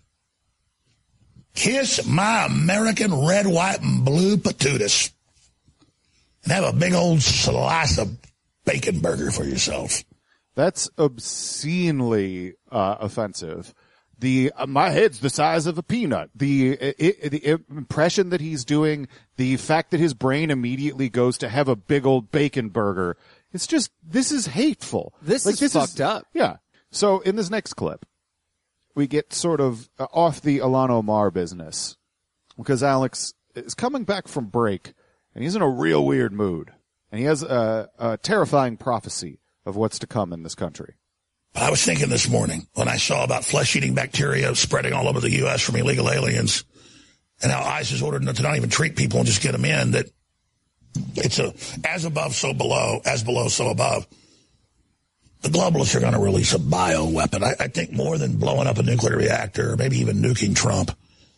Kiss my American red, white, and blue patootis. And have a big old slice of bacon burger for yourself. That's obscenely offensive. My head's the size of a peanut. The impression that he's doing, the fact that his brain immediately goes to have a big old bacon burger, it's just, this is hateful. This is fucked up. Yeah. So in this next clip, we get sort of off the Ilhan Omar business because Alex is coming back from break and he's in a real weird mood and he has a terrifying prophecy of what's to come in this country. I was thinking this morning when I saw about flesh-eating bacteria spreading all over the U.S. from illegal aliens and how ICE has ordered to not even treat people and just get them in, that it's as above, so below, as below, so above. The globalists are going to release a bioweapon. I think more than blowing up a nuclear reactor or maybe even nuking Trump.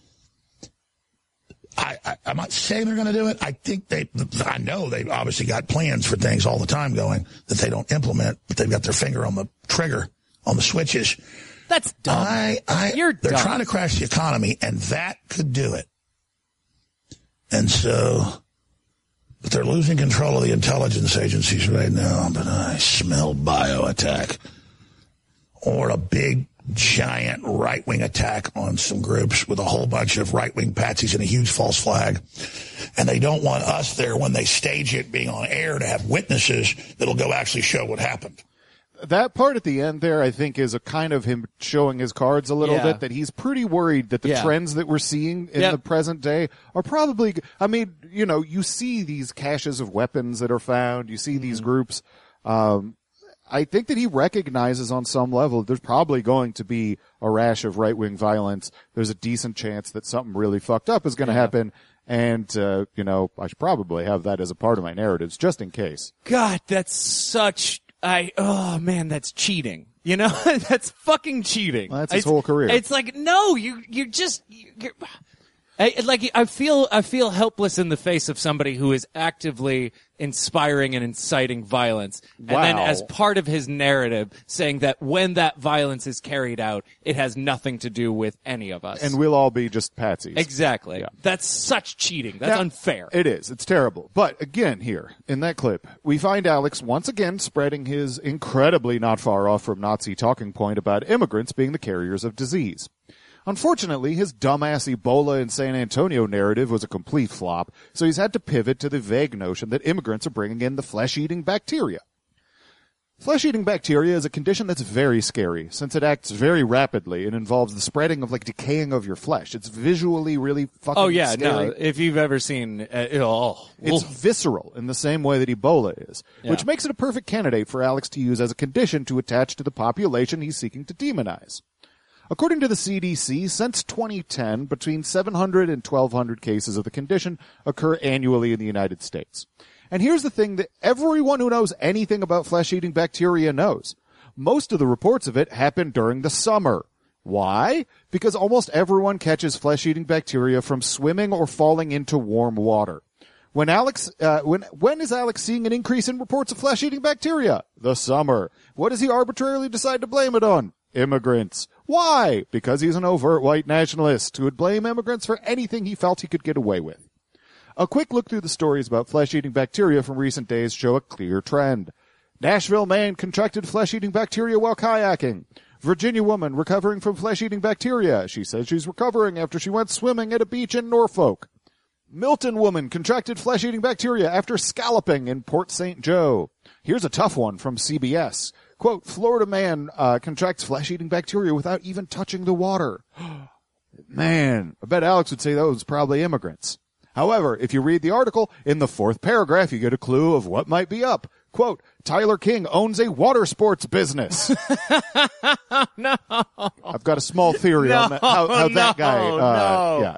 I'm not saying they're going to do it. I know they've obviously got plans for things all the time going that they don't implement, but they've got their finger on the trigger, on the switches. That's dumb. They're trying to crash the economy, and that could do it. And so, but they're losing control of the intelligence agencies right now, but I smell bio-attack. Or a big, giant right-wing attack on some groups with a whole bunch of right-wing patsies and a huge false flag. And they don't want us there when they stage it being on air to have witnesses that'll go actually show what happened. That part at the end there, I think, is a kind of him showing his cards a little bit, that he's pretty worried that the trends that we're seeing in the present day are probably, I mean, you know, you see these caches of weapons that are found, you see these groups. I think that he recognizes on some level there's probably going to be a rash of right-wing violence. There's a decent chance that something really fucked up is going to happen. And, you know, I should probably have that as a part of my narratives just in case. God, that's such... oh man, that's cheating. You know, that's fucking cheating. Well, that's his whole career. It's like, no, I feel helpless in the face of somebody who is actively inspiring and inciting violence. And then as part of his narrative saying that when that violence is carried out, it has nothing to do with any of us. And we'll all be just patsies. Exactly. Yeah. That's such cheating. That's unfair. It is. It's terrible. But again, here, in that clip, we find Alex once again spreading his incredibly not far off from Nazi talking point about immigrants being the carriers of disease. Unfortunately, his dumbass Ebola in San Antonio narrative was a complete flop, so he's had to pivot to the vague notion that immigrants are bringing in the flesh-eating bacteria. Flesh-eating bacteria is a condition that's very scary, since it acts very rapidly and involves the spreading of, decaying of your flesh. It's visually really fucking scary. No. If you've ever seen it's visceral in the same way that Ebola is, which makes it a perfect candidate for Alex to use as a condition to attach to the population he's seeking to demonize. According to the CDC, since 2010, between 700 and 1,200 cases of the condition occur annually in the United States. And here's the thing that everyone who knows anything about flesh-eating bacteria knows. Most of the reports of it happen during the summer. Why? Because almost everyone catches flesh-eating bacteria from swimming or falling into warm water. When is Alex seeing an increase in reports of flesh-eating bacteria? The summer. What does he arbitrarily decide to blame it on? Immigrants. Why? Because he's an overt white nationalist who would blame immigrants for anything he felt he could get away with. A quick look through the stories about flesh-eating bacteria from recent days show a clear trend. Nashville man contracted flesh-eating bacteria while kayaking. Virginia woman recovering from flesh-eating bacteria. She says she's recovering after she went swimming at a beach in Norfolk. Milton woman contracted flesh-eating bacteria after scalloping in Port St. Joe. Here's a tough one from CBS. Quote, Florida man contracts flesh-eating bacteria without even touching the water. Man, I bet Alex would say those probably immigrants. However, if you read the article, in the 4th paragraph, you get a clue of what might be up. Quote, Tyler King owns a water sports business. No. I've got a small theory on that, how that guy,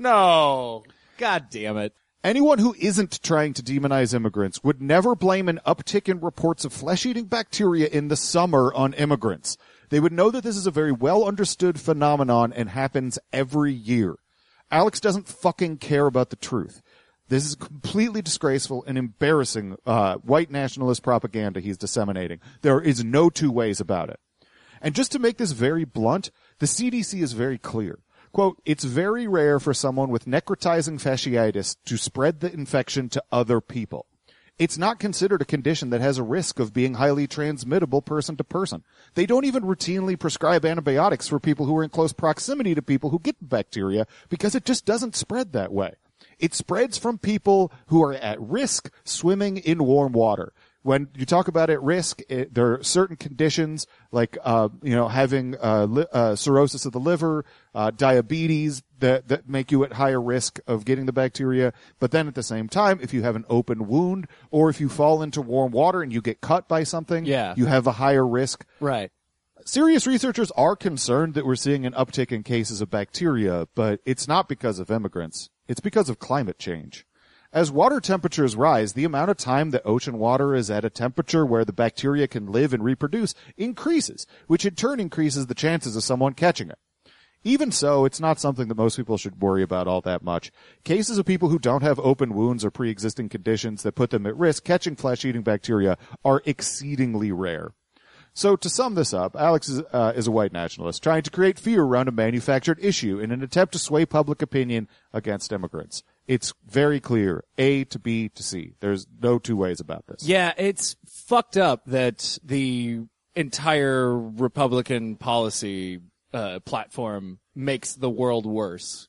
No. God damn it. Anyone who isn't trying to demonize immigrants would never blame an uptick in reports of flesh-eating bacteria in the summer on immigrants. They would know that this is a very well-understood phenomenon and happens every year. Alex doesn't fucking care about the truth. This is completely disgraceful and embarrassing white nationalist propaganda he's disseminating. There is no two ways about it. And just to make this very blunt, the CDC is very clear. Quote, it's very rare for someone with necrotizing fasciitis to spread the infection to other people. It's not considered a condition that has a risk of being highly transmittable person to person. They don't even routinely prescribe antibiotics for people who are in close proximity to people who get the bacteria because it just doesn't spread that way. It spreads from people who are at risk swimming in warm water. When you talk about at risk, there are certain conditions like, having cirrhosis of the liver, diabetes that make you at higher risk of getting the bacteria. But then at the same time, if you have an open wound or if you fall into warm water and you get cut by something, you have a higher risk. Right. Serious researchers are concerned that we're seeing an uptick in cases of bacteria, but it's not because of immigrants. It's because of climate change. As water temperatures rise, the amount of time that ocean water is at a temperature where the bacteria can live and reproduce increases, which in turn increases the chances of someone catching it. Even so, it's not something that most people should worry about all that much. Cases of people who don't have open wounds or pre-existing conditions that put them at risk catching flesh-eating bacteria are exceedingly rare. So to sum this up, Alex is a white nationalist trying to create fear around a manufactured issue in an attempt to sway public opinion against immigrants. It's very clear, A to B to C. There's no two ways about this. Yeah, it's fucked up that the entire Republican policy platform makes the world worse.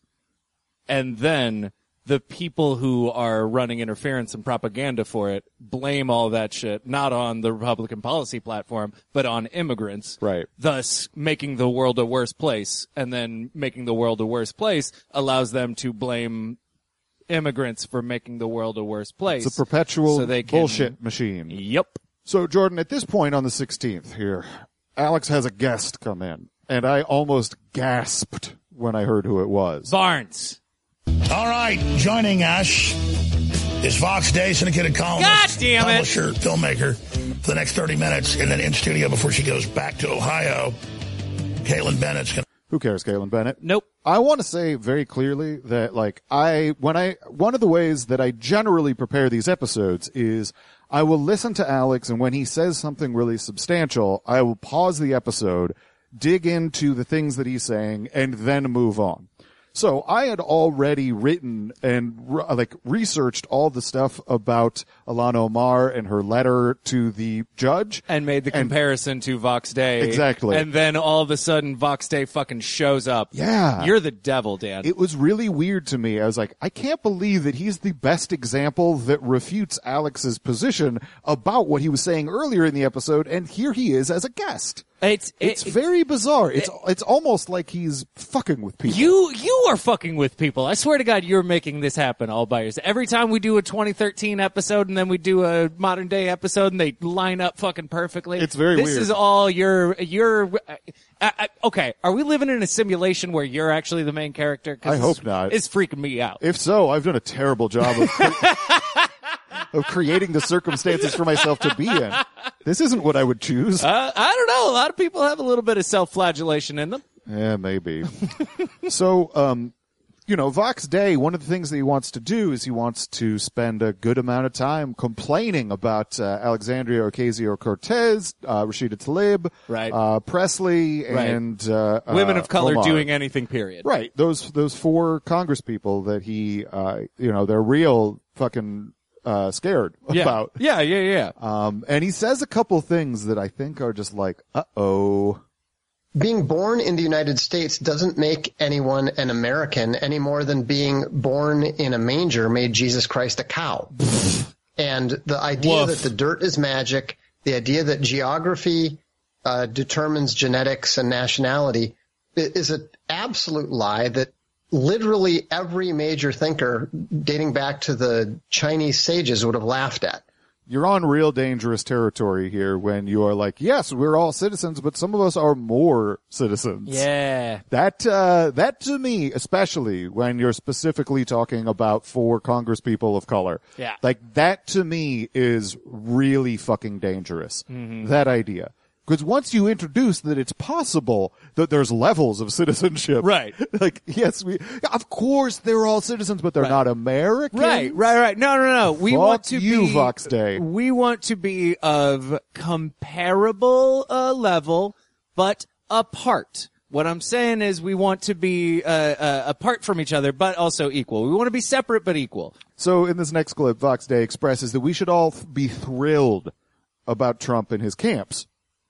And then the people who are running interference and propaganda for it blame all that shit, not on the Republican policy platform, but on immigrants. Right. Thus making the world a worse place. And then making the world a worse place allows them to blame immigrants for making the world a worse place. It's a perpetual bullshit machine. Yep. So, Jordan, at this point on the 16th here, Alex has a guest come in, and I almost gasped when I heard who it was. Barnes. All right, joining us is Fox Day syndicated columnist, God damn it, publisher, filmmaker for the next 30 minutes, and then in studio before she goes back to Ohio, Kaitlin Bennett's going to... Who cares, Kaitlin Bennett? Nope. I want to say very clearly that, one of the ways that I generally prepare these episodes is I will listen to Alex, and when he says something really substantial, I will pause the episode, dig into the things that he's saying, and then move on. So I had already written and researched all the stuff about Ilhan Omar and her letter to the judge. And made the comparison to Vox Day. Exactly. And then all of a sudden Vox Day fucking shows up. Yeah. You're the devil, Dan. It was really weird to me. I was like, I can't believe that he's the best example that refutes Alex's position about what he was saying earlier in the episode, and here he is as a guest. It's very bizarre. It's almost like he's fucking with people. You are fucking with people. I swear to God, you're making this happen all by yourself. Every time we do a 2013 episode and then we do a modern day episode and they line up fucking perfectly. It's very weird. This is all your. Okay, are we living in a simulation where you're actually the main character? 'Cause I hope not. It's freaking me out. If so, I've done a terrible job of creating the circumstances for myself to be in. This isn't what I would choose. I don't know. A lot of people have a little bit of self-flagellation in them. Yeah, maybe. So, Vox Day, one of the things that he wants to do is he wants to spend a good amount of time complaining about Alexandria Ocasio-Cortez, Rashida Tlaib, right. Presley, and women of color Omar. doing anything, period. Right. Those 4 Congress people that he, they're real fucking scared about. Yeah. And he says a couple things that I think are just like, uh-oh. Being born in the United States doesn't make anyone an American any more than being born in a manger made Jesus Christ a cow. And the idea that the dirt is magic, the idea that geography determines genetics and nationality is an absolute lie that literally every major thinker dating back to the Chinese sages would have laughed at. You're on real dangerous territory here when you are like, yes, we're all citizens, but some of us are more citizens. Yeah. That to me, especially when you're specifically talking about 4 Congress people of color. Yeah. Like that to me is really fucking dangerous. Mm-hmm. That idea. Because once you introduce that it's possible that there's levels of citizenship. Right. Like, yes, of course they're all citizens, but they're not Americans. Right. No. We want to be Vox Day. We want to be of comparable level, but apart. What I'm saying is we want to be apart from each other, but also equal. We want to be separate but equal. So in this next clip, Vox Day expresses that we should all be thrilled about Trump and his camps.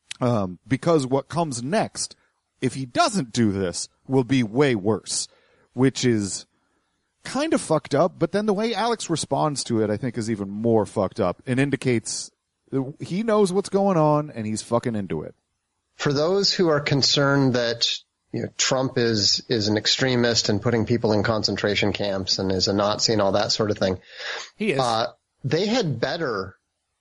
Because what comes next, if he doesn't do this, will be way worse, which is kind of fucked up. But then the way Alex responds to it, I think, is even more fucked up and indicates that he knows what's going on and he's fucking into it. For those who are concerned that Trump is an extremist and putting people in concentration camps and is a Nazi and all that sort of thing, he is. They had better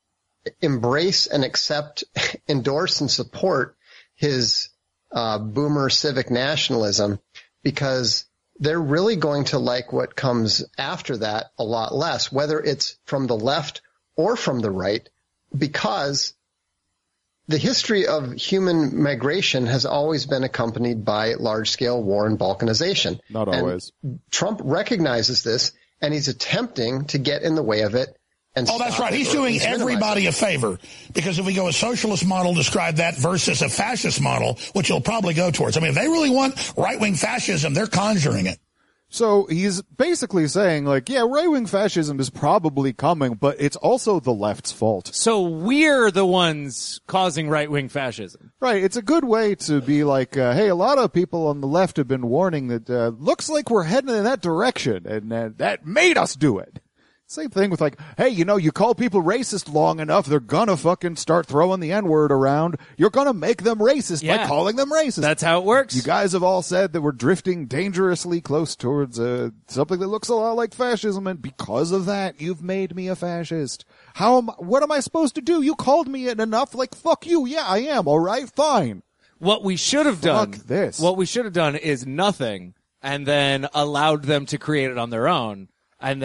embrace and accept, endorse and support his boomer civic nationalism, because they're really going to like what comes after that a lot less, whether it's from the left or from the right, because the history of human migration has always been accompanied by large-scale war and balkanization. Not always. And Trump recognizes this, and he's attempting to get in the way of it. Oh, that's right. He's doing everybody a favor, because if we go a socialist model, describe that, versus a fascist model, which he'll probably go towards. I mean, if they really want right-wing fascism, they're conjuring it. So he's basically saying, like, yeah, right-wing fascism is probably coming, but it's also the left's fault. So we're the ones causing right-wing fascism. Right. It's a good way to be like, hey, a lot of people on the left have been warning that looks like we're heading in that direction, and that made us do it. Same thing with like, hey, you call people racist long enough, they're gonna fucking start throwing the N-word around. You're gonna make them racist by calling them racist. That's how it works. You guys have all said that we're drifting dangerously close towards something that looks a lot like fascism, and because of that, you've made me a fascist. What am I supposed to do? You called me it enough, like, fuck you. Yeah, I am, alright, fine. What we should have done. Fuck this. What we should have done is nothing, and then allowed them to create it on their own. And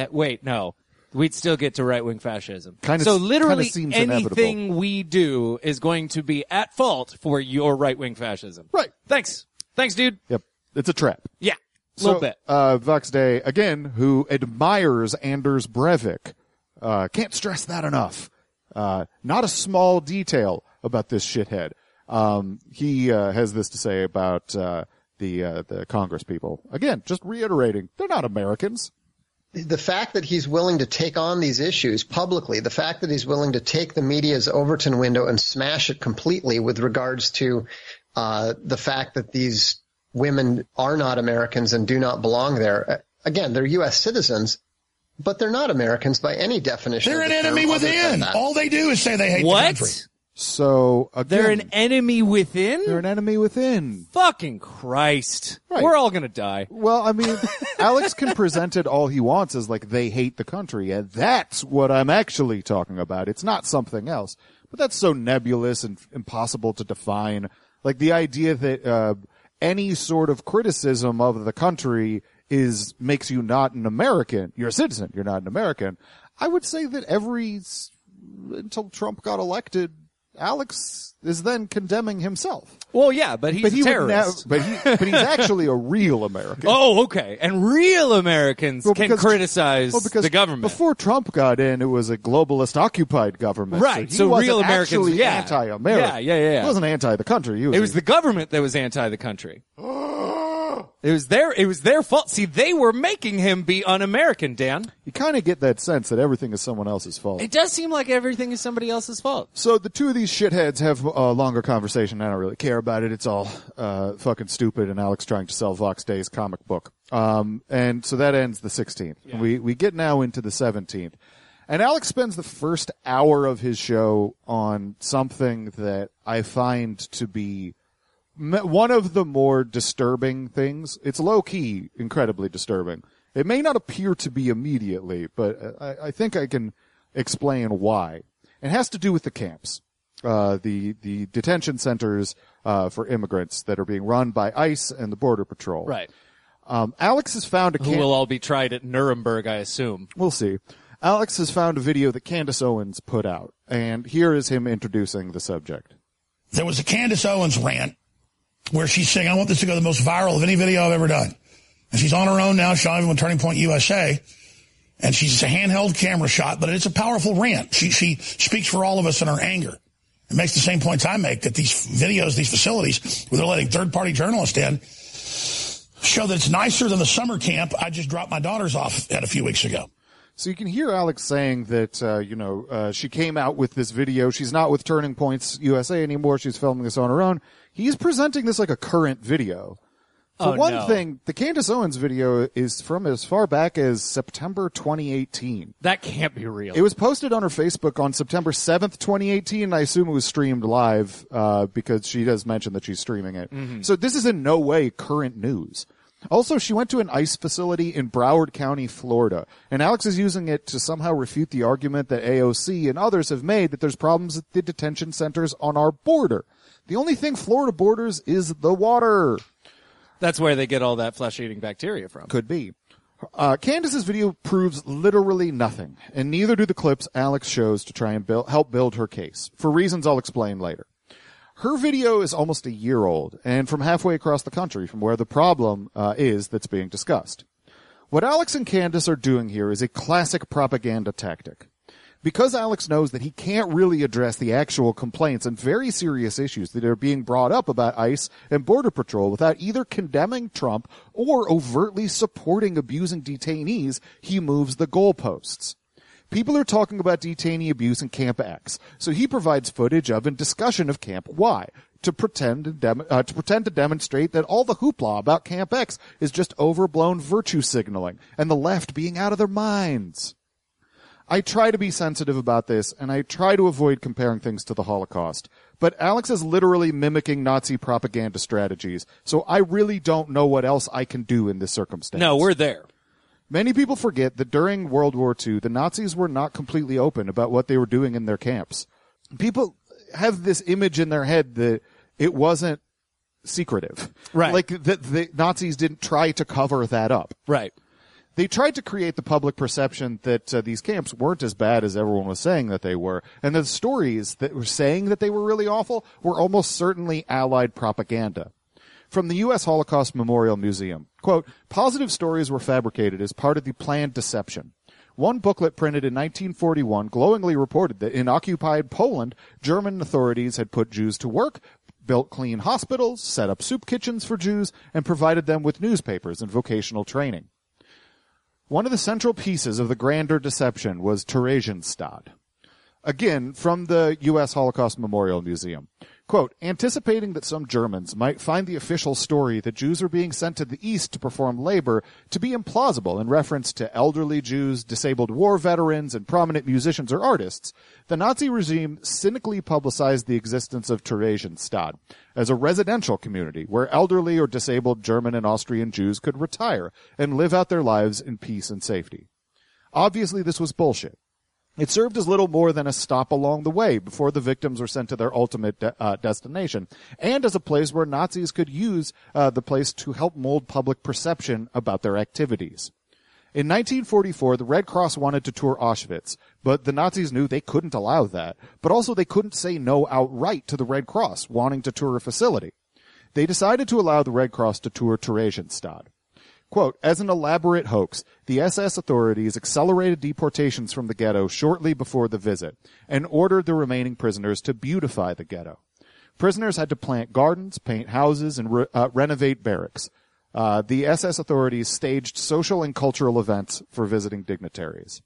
we'd still get to right-wing fascism. So literally anything we do is going to be at fault for your right-wing fascism. Right. Thanks, dude. Yep. It's a trap. Yeah. A little bit. Vox Day, again, who admires Anders Breivik, can't stress that enough. Not a small detail about this shithead. He has this to say about the Congress people. Again, just reiterating, they're not Americans. The fact that he's willing to take on these issues publicly, the fact that he's willing to take the media's Overton window and smash it completely with regards to the fact that these women are not Americans and do not belong there. Again, they're U.S. citizens, but they're not Americans by any definition. They're an enemy within. All they do is say they hate the country. So, again, They're an enemy within? They're an enemy within. Fucking Christ. Right. We're all gonna die. Well, I mean, Alex can present it all he wants as like they hate the country, and that's what I'm actually talking about. It's not something else. But that's so nebulous and impossible to define. Like the idea that any sort of criticism of the country makes you not an American. You're a citizen. You're not an American. I would say that until Trump got elected, Alex is then condemning himself. Well, yeah, but he's a terrorist. But he's actually a real American. Oh, okay. And real Americans can criticize the government. Before Trump got in, it was a globalist occupied government. Right. So real Americans, actually anti-American. Yeah. He wasn't anti the country. It was the government that was anti the country. It was their fault. See, they were making him be un-American, Dan. You kind of get that sense that everything is someone else's fault. It does seem like everything is somebody else's fault. So the two of these shitheads have a longer conversation. I don't really care about it. It's all fucking stupid, and Alex trying to sell Vox Day's comic book. And so that ends the 16th. Yeah. We get now into the 17th. And Alex spends the first hour of his show on something that I find to be one of the more disturbing things. It's low-key incredibly disturbing. It may not appear to be immediately, but I think I can explain why. It has to do with the camps, the detention centers for immigrants that are being run by ICE and the Border Patrol. Right. Alex has found a camp. Who will all be tried at Nuremberg, I assume. We'll see. Alex has found a video that Candace Owens put out, and here is him introducing the subject. There was a Candace Owens rant where she's saying, I want this to go the most viral of any video I've ever done. And she's on her own now, showing with Turning Point USA. And she's a handheld camera shot, but it's a powerful rant. She speaks for all of us in her anger. It makes the same points I make, that these videos, these facilities, where they're letting third-party journalists in, show that it's nicer than the summer camp I just dropped my daughters off at a few weeks ago. So you can hear Alex saying that, she came out with this video. She's not with Turning Points USA anymore. She's filming this on her own. He's presenting this like a current video. For one thing, the Candace Owens video is from as far back as September 2018. That can't be real. It was posted on her Facebook on September 7th, 2018, and I assume it was streamed live, because she does mention that she's streaming it. Mm-hmm. So this is in no way current news. Also, she went to an ICE facility in Broward County, Florida, and Alex is using it to somehow refute the argument that AOC and others have made that there's problems at the detention centers on our border. The only thing Florida borders is the water. That's where they get all that flesh-eating bacteria from. Could be. Candace's video proves literally nothing, and neither do the clips Alex shows to try and help build her case, for reasons I'll explain later. Her video is almost a year old, and from halfway across the country from where the problem is that's being discussed. What Alex and Candace are doing here is a classic propaganda tactic. Because Alex knows that he can't really address the actual complaints and very serious issues that are being brought up about ICE and Border Patrol without either condemning Trump or overtly supporting abusing detainees, he moves the goalposts. People are talking about detainee abuse in Camp X, so he provides footage of and discussion of Camp Y to pretend to demonstrate that all the hoopla about Camp X is just overblown virtue signaling and the left being out of their minds. I try to be sensitive about this, and I try to avoid comparing things to the Holocaust, but Alex is literally mimicking Nazi propaganda strategies, so I really don't know what else I can do in this circumstance. No, we're there. Many people forget that during World War II, the Nazis were not completely open about what they were doing in their camps. People have this image in their head that it wasn't secretive. Right. Like that the Nazis didn't try to cover that up. Right. They tried to create the public perception that these camps weren't as bad as everyone was saying that they were, and the stories that were saying that they were really awful were almost certainly Allied propaganda. From the U.S. Holocaust Memorial Museum, quote, positive stories were fabricated as part of the planned deception. One booklet printed in 1941 glowingly reported that in occupied Poland, German authorities had put Jews to work, built clean hospitals, set up soup kitchens for Jews, and provided them with newspapers and vocational training. One of the central pieces of the grander deception was Theresienstadt. Again, from the U.S. Holocaust Memorial Museum. Quote, anticipating that some Germans might find the official story that Jews were being sent to the East to perform labor to be implausible in reference to elderly Jews, disabled war veterans, and prominent musicians or artists, the Nazi regime cynically publicized the existence of Theresienstadt as a residential community where elderly or disabled German and Austrian Jews could retire and live out their lives in peace and safety. Obviously, this was bullshit. It served as little more than a stop along the way before the victims were sent to their ultimate destination, and as a place where Nazis could use the place to help mold public perception about their activities. In 1944, the Red Cross wanted to tour Auschwitz, but the Nazis knew they couldn't allow that. But also they couldn't say no outright to the Red Cross wanting to tour a facility. They decided to allow the Red Cross to tour Theresienstadt. Quote, as an elaborate hoax, the SS authorities accelerated deportations from the ghetto shortly before the visit and ordered the remaining prisoners to beautify the ghetto. Prisoners had to plant gardens, paint houses, and renovate barracks. The SS authorities staged social and cultural events for visiting dignitaries.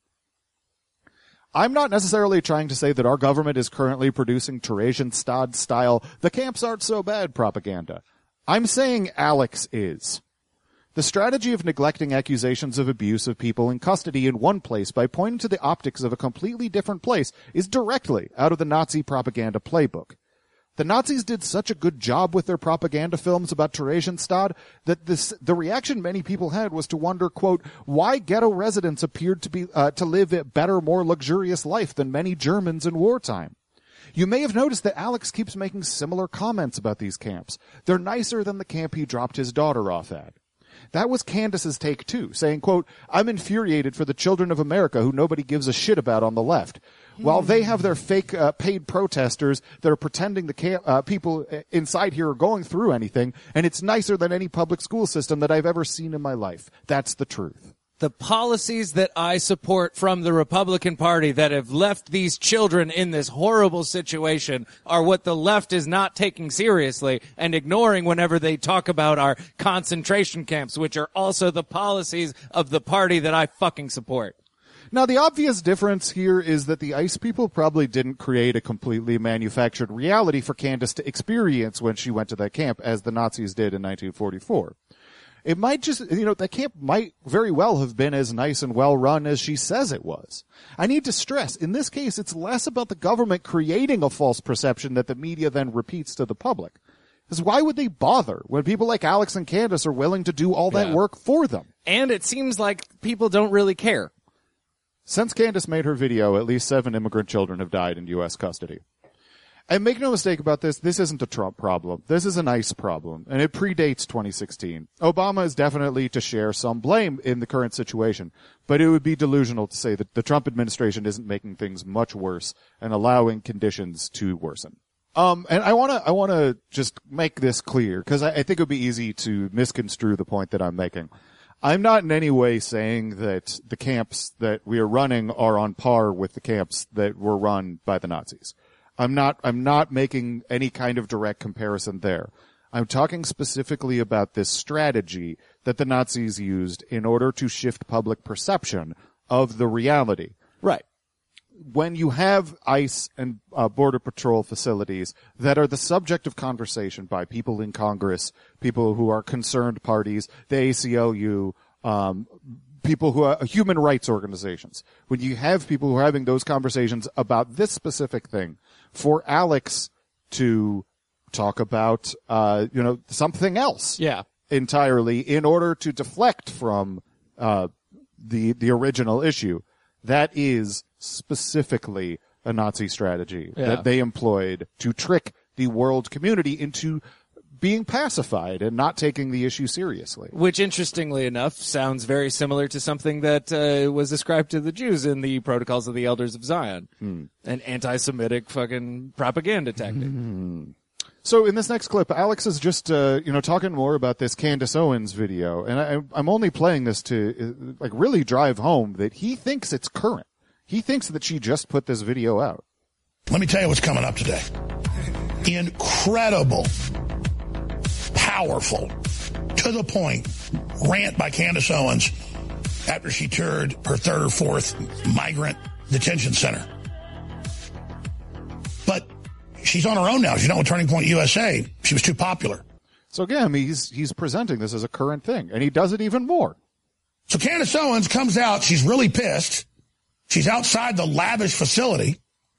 I'm not necessarily trying to say that our government is currently producing Theresienstadt-style, the camps aren't so bad propaganda. I'm saying Alex is. The strategy of neglecting accusations of abuse of people in custody in one place by pointing to the optics of a completely different place is directly out of the Nazi propaganda playbook. The Nazis did such a good job with their propaganda films about Theresienstadt that the reaction many people had was to wonder, quote, why ghetto residents appeared to live a better, more luxurious life than many Germans in wartime. You may have noticed that Alex keeps making similar comments about these camps. They're nicer than the camp he dropped his daughter off at. That was Candace's take, too, saying, quote, I'm infuriated for the children of America who nobody gives a shit about on the left. While they have their fake paid protesters that are pretending the people inside here are going through anything, and it's nicer than any public school system that I've ever seen in my life. That's the truth. The policies that I support from the Republican Party that have left these children in this horrible situation are what the left is not taking seriously and ignoring whenever they talk about our concentration camps, which are also the policies of the party that I fucking support. Now, the obvious difference here is that the ICE people probably didn't create a completely manufactured reality for Candace to experience when she went to that camp, as the Nazis did in 1944. It might just, that camp might very well have been as nice and well run as she says it was. I need to stress, in this case, it's less about the government creating a false perception that the media then repeats to the public. Because why would they bother when people like Alex and Candace are willing to do all that work for them? And it seems like people don't really care. Since Candace made her video, at least 7 immigrant children have died in U.S. custody. And make no mistake about this, this isn't a Trump problem. This is an ICE problem, and it predates 2016. Obama is definitely to share some blame in the current situation, but it would be delusional to say that the Trump administration isn't making things much worse and allowing conditions to worsen. And I wanna just make this clear, because I think it would be easy to misconstrue the point that I'm making. I'm not in any way saying that the camps that we are running are on par with the camps that were run by the Nazis. I'm not making any kind of direct comparison there. I'm talking specifically about this strategy that the Nazis used in order to shift public perception of the reality. Right. When you have ICE and Border Patrol facilities that are the subject of conversation by people in Congress, people who are concerned parties, the ACLU, people who are human rights organizations, when you have people who are having those conversations about this specific thing, for Alex to talk about, something else. Yeah. Entirely in order to deflect from, the original issue. That is specifically a Nazi strategy that they employed to trick the world community into being pacified and not taking the issue seriously. Which, interestingly enough, sounds very similar to something that was ascribed to the Jews in the Protocols of the Elders of Zion. An anti-Semitic fucking propaganda tactic. So in this next clip, Alex is just, talking more about this Candace Owens video. And I'm only playing this to, really drive home that he thinks it's current. He thinks that she just put this video out. Let me tell you what's coming up today. incredible, powerful, to the point rant by Candace Owens after she toured her third or fourth migrant detention center. But she's on her own now. She's not with Turning Point USA. She was too popular. So again, he's presenting this as a current thing, and he does it even more. So Candace Owens comes out. She's really pissed. She's outside the lavish facility.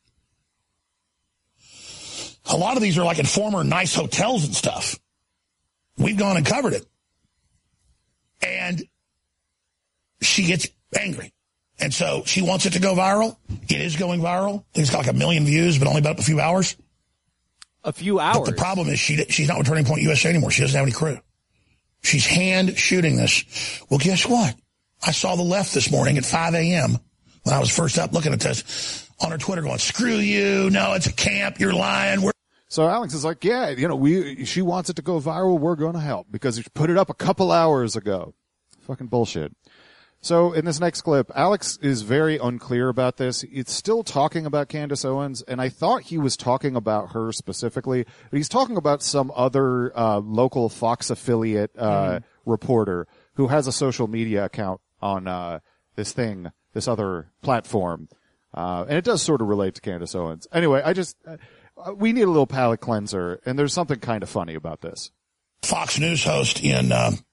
A lot of these are like in former nice hotels and stuff. We've gone and covered it. And she gets angry. And so she wants it to go viral. It is going viral. I think it's got like 1 million views, but only about a few hours. A few hours. But the problem is she's not with Turning Point USA anymore. She doesn't have any crew. She's hand shooting this. Well, guess what? I saw the left this morning at 5 a.m. when I was first up looking at this on her Twitter going, screw you. No, it's a camp. You're lying. So Alex is like, yeah, she wants it to go viral. We're going to help because you put it up a couple hours ago. Fucking bullshit. So in this next clip, Alex is very unclear about this. It's still talking about Candace Owens, and I thought he was talking about her specifically, but he's talking about some other local Fox affiliate reporter who has a social media account on this other platform. And it does sort of relate to Candace Owens. Anyway, we need a little palate cleanser, and there's something kind of funny about this. Fox News host in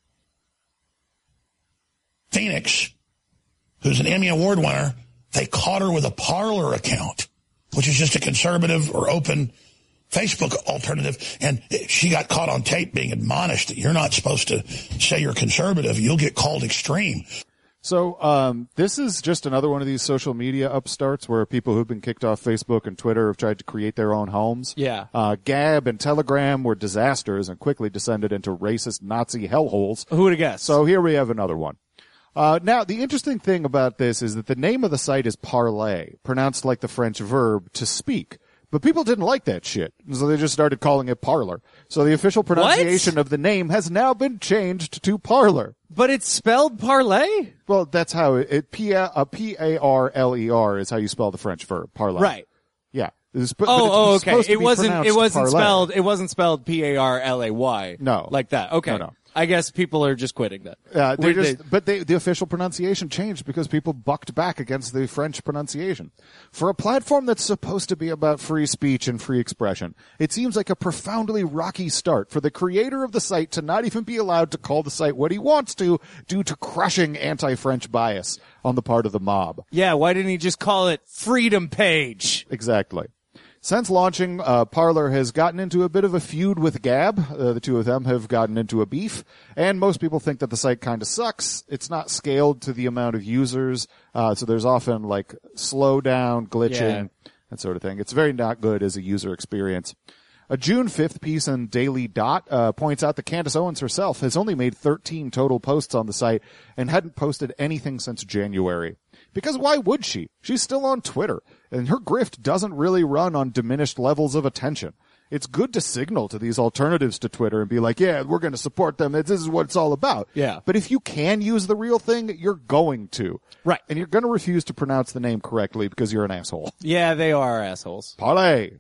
Phoenix, who's an Emmy Award winner, they caught her with a Parler account, which is just a conservative or open Facebook alternative. And she got caught on tape being admonished that you're not supposed to say you're conservative. You'll get called extreme. So this is just another one of these social media upstarts where people who've been kicked off Facebook and Twitter have tried to create their own homes. Yeah. Gab and Telegram were disasters and quickly descended into racist Nazi hellholes. Who would have guessed? So here we have another one. Now, the interesting thing about this is that the name of the site is Parler, pronounced like the French verb to speak. But people didn't like that shit, so they just started calling it Parler. So the official pronunciation of the name has now been changed to Parler. But it's spelled parlay? Well, that's how P-A-R-L-E-R is how you spell the French verb, parlay. Right. Yeah. Okay. It wasn't parlay. spelled P-A-R-L-A-Y. No. Like that. Okay. No. I guess people are just quitting that. The official pronunciation changed because people bucked back against the French pronunciation. For a platform that's supposed to be about free speech and free expression, it seems like a profoundly rocky start for the creator of the site to not even be allowed to call the site what he wants to due to crushing anti-French bias on the part of the mob. Yeah, why didn't he just call it Freedom Page? Exactly. Since launching, Parler has gotten into a bit of a feud with Gab. The two of them have gotten into a beef, and most people think that the site kind of sucks. It's not scaled to the amount of users, so there's often like slowdown, glitching, that sort of thing. It's very not good as a user experience. A June 5th piece in Daily Dot points out that Candace Owens herself has only made 13 total posts on the site and hadn't posted anything since January. Because why would she? She's still on Twitter, and her grift doesn't really run on diminished levels of attention. It's good to signal to these alternatives to Twitter and be like, yeah, we're going to support them. This is what it's all about. Yeah. But if you can use the real thing, you're going to. Right. And you're going to refuse to pronounce the name correctly because you're an asshole. Yeah, they are assholes. Parlay.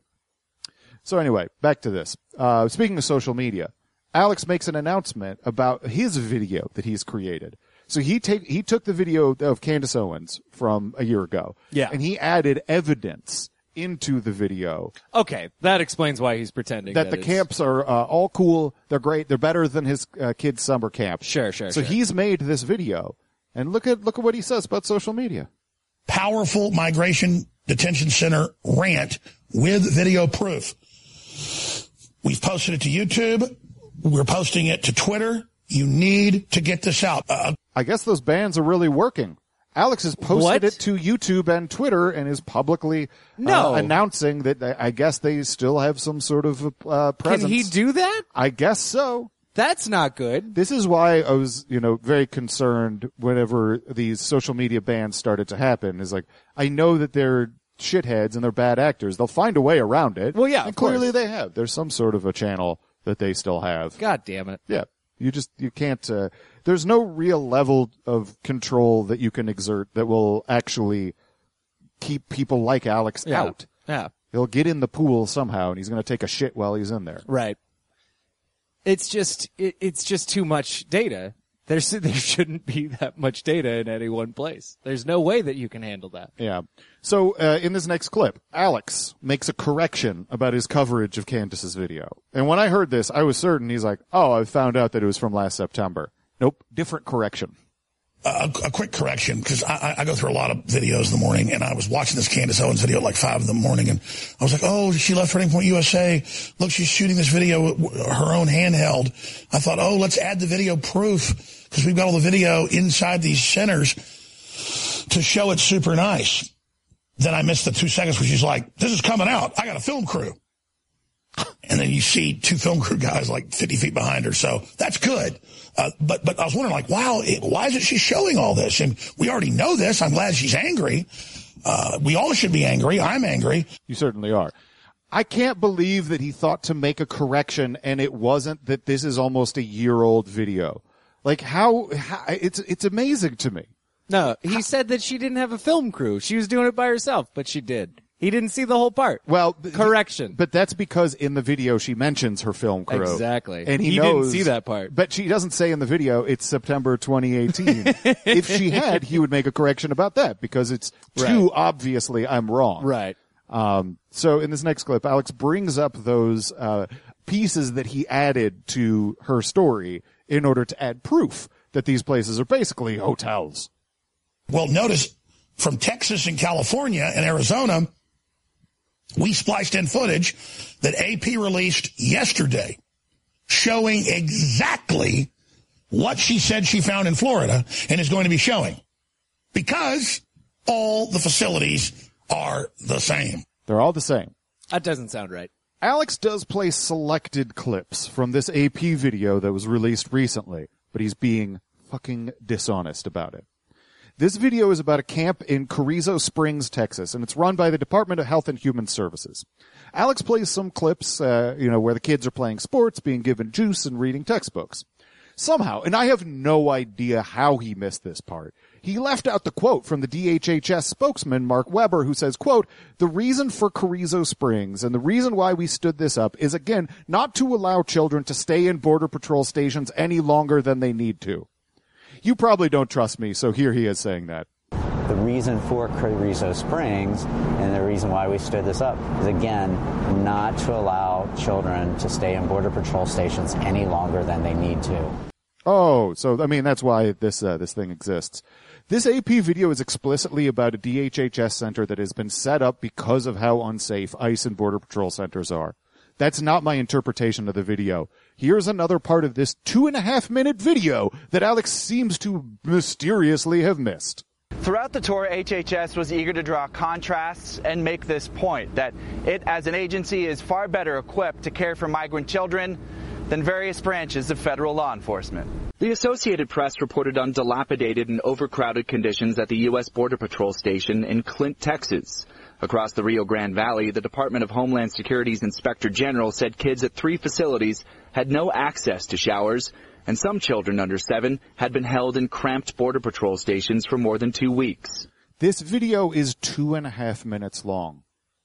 So anyway, back to this. Speaking of social media, Alex makes an announcement about his video that he's created. So he took the video of Candace Owens from a year ago. Yeah. And he added evidence into the video. Okay, that explains why he's pretending that the camps are all cool, they're great, they're better than his kid's summer camp. Sure. So he's made this video, and look at what he says about social media. Powerful migration detention center rant with video proof. We've posted it to YouTube. We're posting it to Twitter. You need to get this out. I guess those bans are really working. Alex has posted it to YouTube and Twitter and is publicly announcing that I guess they still have some sort of presence. Can he do that? I guess so. That's not good. This is why I was, very concerned whenever these social media bans started to happen. Is like, I know that they're shitheads and they're bad actors. They'll find a way around it. Well, yeah, and clearly they have. There's some sort of a channel that they still have. God damn it. Yeah. You can't, there's no real level of control that you can exert that will actually keep people like Alex out. Yeah. He'll get in the pool somehow, and he's going to take a shit while he's in there. Right. It's just too much data. There shouldn't be that much data in any one place. There's no way that you can handle that. Yeah. So, in this next clip, Alex makes a correction about his coverage of Candace's video. And when I heard this, I was certain he's like, oh, I found out that it was from last September. Nope, different correction. A quick correction, because I go through a lot of videos in the morning, and I was watching this Candace Owens video at like 5 in the morning, and I was like, oh, she left Turning Point USA. Look, she's shooting this video with her own handheld. I thought, oh, let's add the video proof, because we've got all the video inside these centers to show it's super nice. Then I missed the 2 seconds where she's like, this is coming out. I got a film crew. And then you see 2 film crew guys like 50 feet behind her. So that's good. But I was wondering, like, wow, why isn't she showing all this? And we already know this. I'm glad she's angry. We all should be angry. I'm angry. You certainly are. I can't believe that he thought to make a correction and it wasn't that this is almost a year-old video. Like, how it's amazing to me. No, he said that she didn't have a film crew. She was doing it by herself, but she did. He didn't see the whole part. Well, correction. But that's because in the video she mentions her film crew. Exactly. And he didn't see that part. But she doesn't say in the video it's September 2018. If she had, he would make a correction about that because it's too obviously I'm wrong. Right. So in this next clip, Alex brings up those pieces that he added to her story in order to add proof that these places are basically hotels. Well, notice from Texas and California and Arizona, we spliced in footage that AP released yesterday showing exactly what she said she found in Florida and is going to be showing because all the facilities are the same. They're all the same. That doesn't sound right. Alex does play selected clips from this AP video that was released recently, but he's being fucking dishonest about it. This video is about a camp in Carrizo Springs, Texas, and it's run by the Department of Health and Human Services. Alex plays some clips, where the kids are playing sports, being given juice, and reading textbooks. Somehow, and I have no idea how he missed this part, he left out the quote from the DHHS spokesman, Mark Weber, who says, quote, the reason for Carrizo Springs and the reason why we stood this up is, again, not to allow children to stay in Border Patrol stations any longer than they need to. You probably don't trust me, so here he is saying that. The reason for Carrizo Springs and the reason why we stood this up is, again, not to allow children to stay in Border Patrol stations any longer than they need to. Oh, so, that's why this thing exists. This AP video is explicitly about a DHHS center that has been set up because of how unsafe ICE and Border Patrol centers are. That's not my interpretation of the video. Here's another part of this 2.5-minute video that Alex seems to mysteriously have missed. Throughout the tour, HHS was eager to draw contrasts and make this point, that it, as an agency, is far better equipped to care for migrant children than various branches of federal law enforcement. The Associated Press reported on dilapidated and overcrowded conditions at the U.S. Border Patrol station in Clint, Texas. Across the Rio Grande Valley, the Department of Homeland Security's Inspector General said kids at 3 facilities had no access to showers, and some children under 7 had been held in cramped Border Patrol stations for more than 2 weeks. This video is 2.5 minutes long.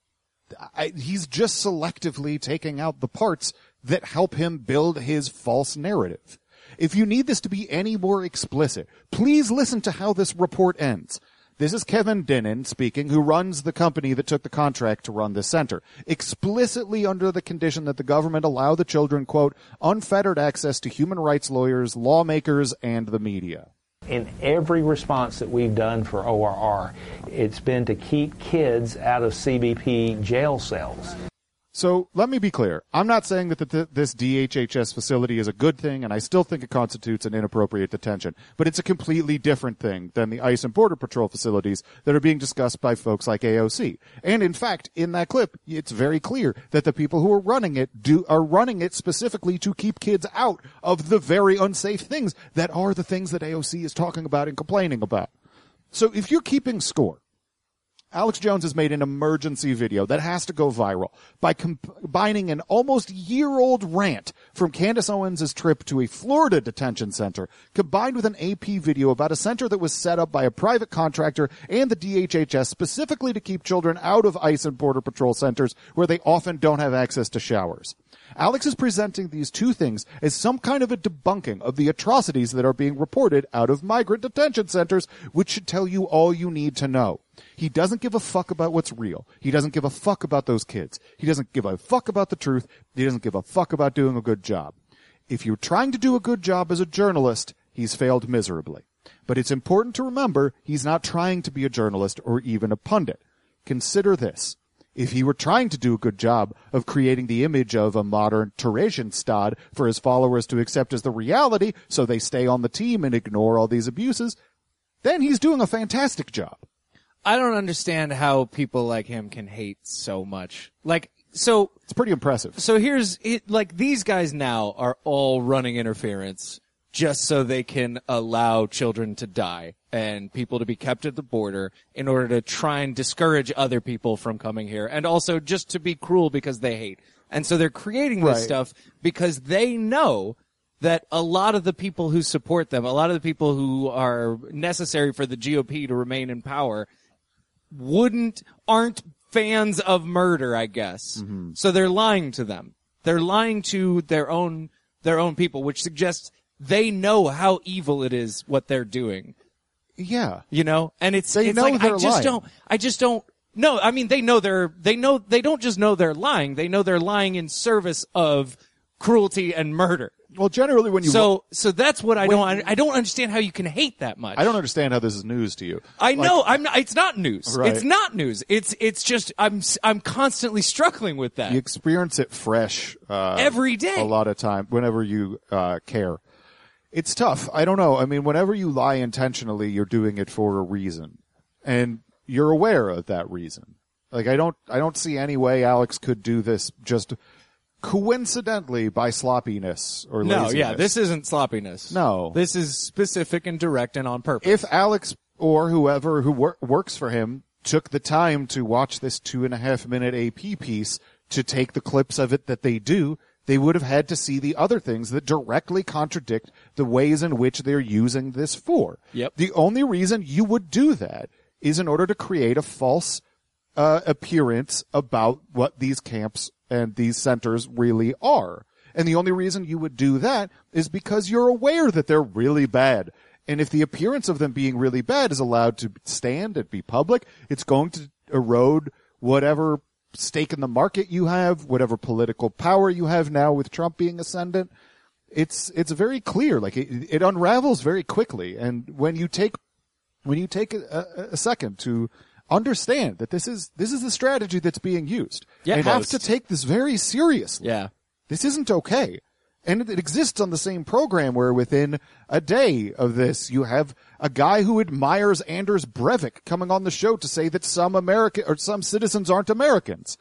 He's just selectively taking out the parts that help him build his false narrative. If you need this to be any more explicit, please listen to how this report ends. This is Kevin Dinnan speaking, who runs the company that took the contract to run this center, explicitly under the condition that the government allow the children, quote, unfettered access to human rights lawyers, lawmakers, and the media. In every response that we've done for ORR, it's been to keep kids out of CBP jail cells. So let me be clear. I'm not saying that this DHHS facility is a good thing, and I still think it constitutes an inappropriate detention. But it's a completely different thing than the ICE and Border Patrol facilities that are being discussed by folks like AOC. And in fact, in that clip, it's very clear that the people who are running it are running it specifically to keep kids out of the very unsafe things that are the things that AOC is talking about and complaining about. So if you're keeping score, Alex Jones has made an emergency video that has to go viral by combining an almost year-old rant from Candace Owens' trip to a Florida detention center, combined with an AP video about a center that was set up by a private contractor and the DHHS specifically to keep children out of ICE and Border Patrol centers where they often don't have access to showers. Alex is presenting these two things as some kind of a debunking of the atrocities that are being reported out of migrant detention centers, which should tell you all you need to know. He doesn't give a fuck about what's real. He doesn't give a fuck about those kids. He doesn't give a fuck about the truth. He doesn't give a fuck about doing a good job. If you're trying to do a good job as a journalist, he's failed miserably. But it's important to remember he's not trying to be a journalist or even a pundit. Consider this. If he were trying to do a good job of creating the image of a modern Theresienstadt for his followers to accept as the reality so they stay on the team and ignore all these abuses, then he's doing a fantastic job. I don't understand how people like him can hate so much. So it's pretty impressive. So here's it, these guys now are all running interference just so they can allow children to die and people to be kept at the border in order to try and discourage other people from coming here, and also just to be cruel because they hate. And so they're creating this stuff because they know that a lot of the people who support them, a lot of the people who are necessary for the GOP to remain in power, aren't fans of murder, I guess. Mm-hmm. So they're lying to them. They're lying to their own people, which suggests they know how evil it is what they're doing. Yeah. You know? And it's they know like, they're I just don't no, I mean they don't just know they're lying, they know they're lying in service of cruelty and murder. Well, generally when you So that's what I don't understand how you can hate that much. I don't understand how this is news to you. I know, it's not news. Right. It's not news. It's just I'm constantly struggling with that. You experience it fresh every day. A lot of time whenever you care. It's tough. I don't know. I mean, whenever you lie intentionally, you're doing it for a reason. And you're aware of that reason. Like, I don't see any way Alex could do this just coincidentally by sloppiness or laziness. No, yeah, this isn't sloppiness. No. This is specific and direct and on purpose. If Alex or whoever who works for him took the time to watch this 2.5-minute AP piece to take the clips of it that they do, they would have had to see the other things that directly contradict the ways in which they're using this for. Yep. The only reason you would do that is in order to create a false appearance about what these camps and these centers really are. And the only reason you would do that is because you're aware that they're really bad. And if the appearance of them being really bad is allowed to stand and be public, it's going to erode whatever stake in the market you have, whatever political power you have now with Trump being ascendant. It's very clear. Like it unravels very quickly. And when you take a second to understand that this is the strategy that's being used, yeah, you have to take this very seriously. Yeah. This isn't okay. And it exists on the same program where within a day of this, you have a guy who admires Anders Breivik coming on the show to say that some citizens aren't Americans.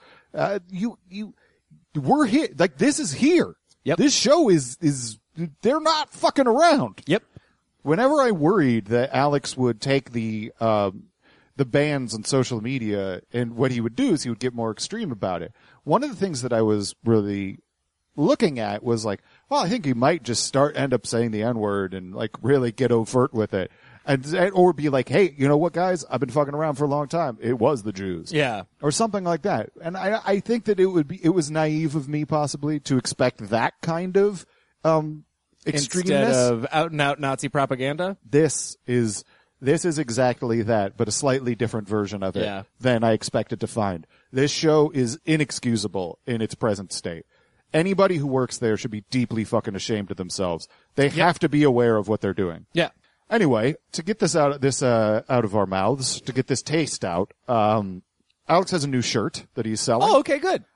We're here. Like, this is here. Yep. This show is, they're not fucking around. Yep. Whenever I worried that Alex would take the bans on social media, and what he would do is he would get more extreme about it. One of the things that I was really looking at was like, well, I think he might just end up saying the N-word and like really get overt with it. Or be like, hey, you know what, guys? I've been fucking around for a long time. It was the Jews. Yeah. Or something like that. And I think that it was naive of me possibly to expect that kind of, extremeness. Instead of out and out Nazi propaganda? This is exactly that, but a slightly different version of it than I expected to find. This show is inexcusable in its present state. Anybody who works there should be deeply fucking ashamed of themselves. They have to be aware of what they're doing. Yeah. Anyway, to get this out of our mouths, to get this taste out, Alex has a new shirt that he's selling. Oh, okay, good.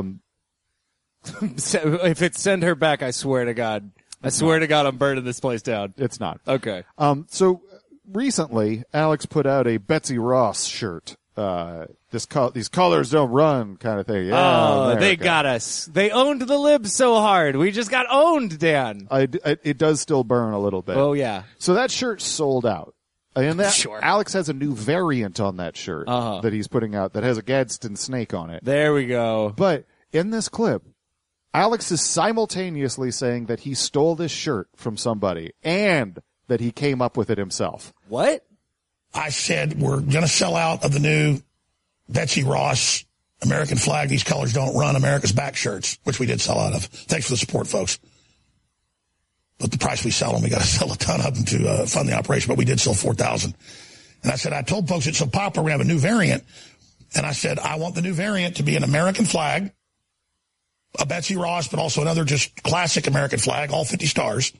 So if it's send her back, I swear to God. I'm burning this place down. It's not. Okay. So recently, Alex put out a Betsy Ross shirt. These colors don't run kind of thing. Yeah, they got us. They owned the libs so hard. We just got owned, Dan. It does still burn a little bit. Oh, yeah. So that shirt sold out. And that Sure. Alex has a new variant on that shirt that he's putting out that has a Gadsden snake on it. There we go. But in this clip, Alex is simultaneously saying that he stole this shirt from somebody and that he came up with it himself. What? I said we're going to sell out of the new Betsy Ross American flag. These colors don't run America's back shirts, which we did sell out of. Thanks for the support, folks. But the price we sell them, we got to sell a ton of them to fund the operation, but we did sell 4,000. And I said, I told folks it's so popular, we have a new variant. And I said, I want the new variant to be an American flag, a Betsy Ross, but also another just classic American flag, all 50 stars,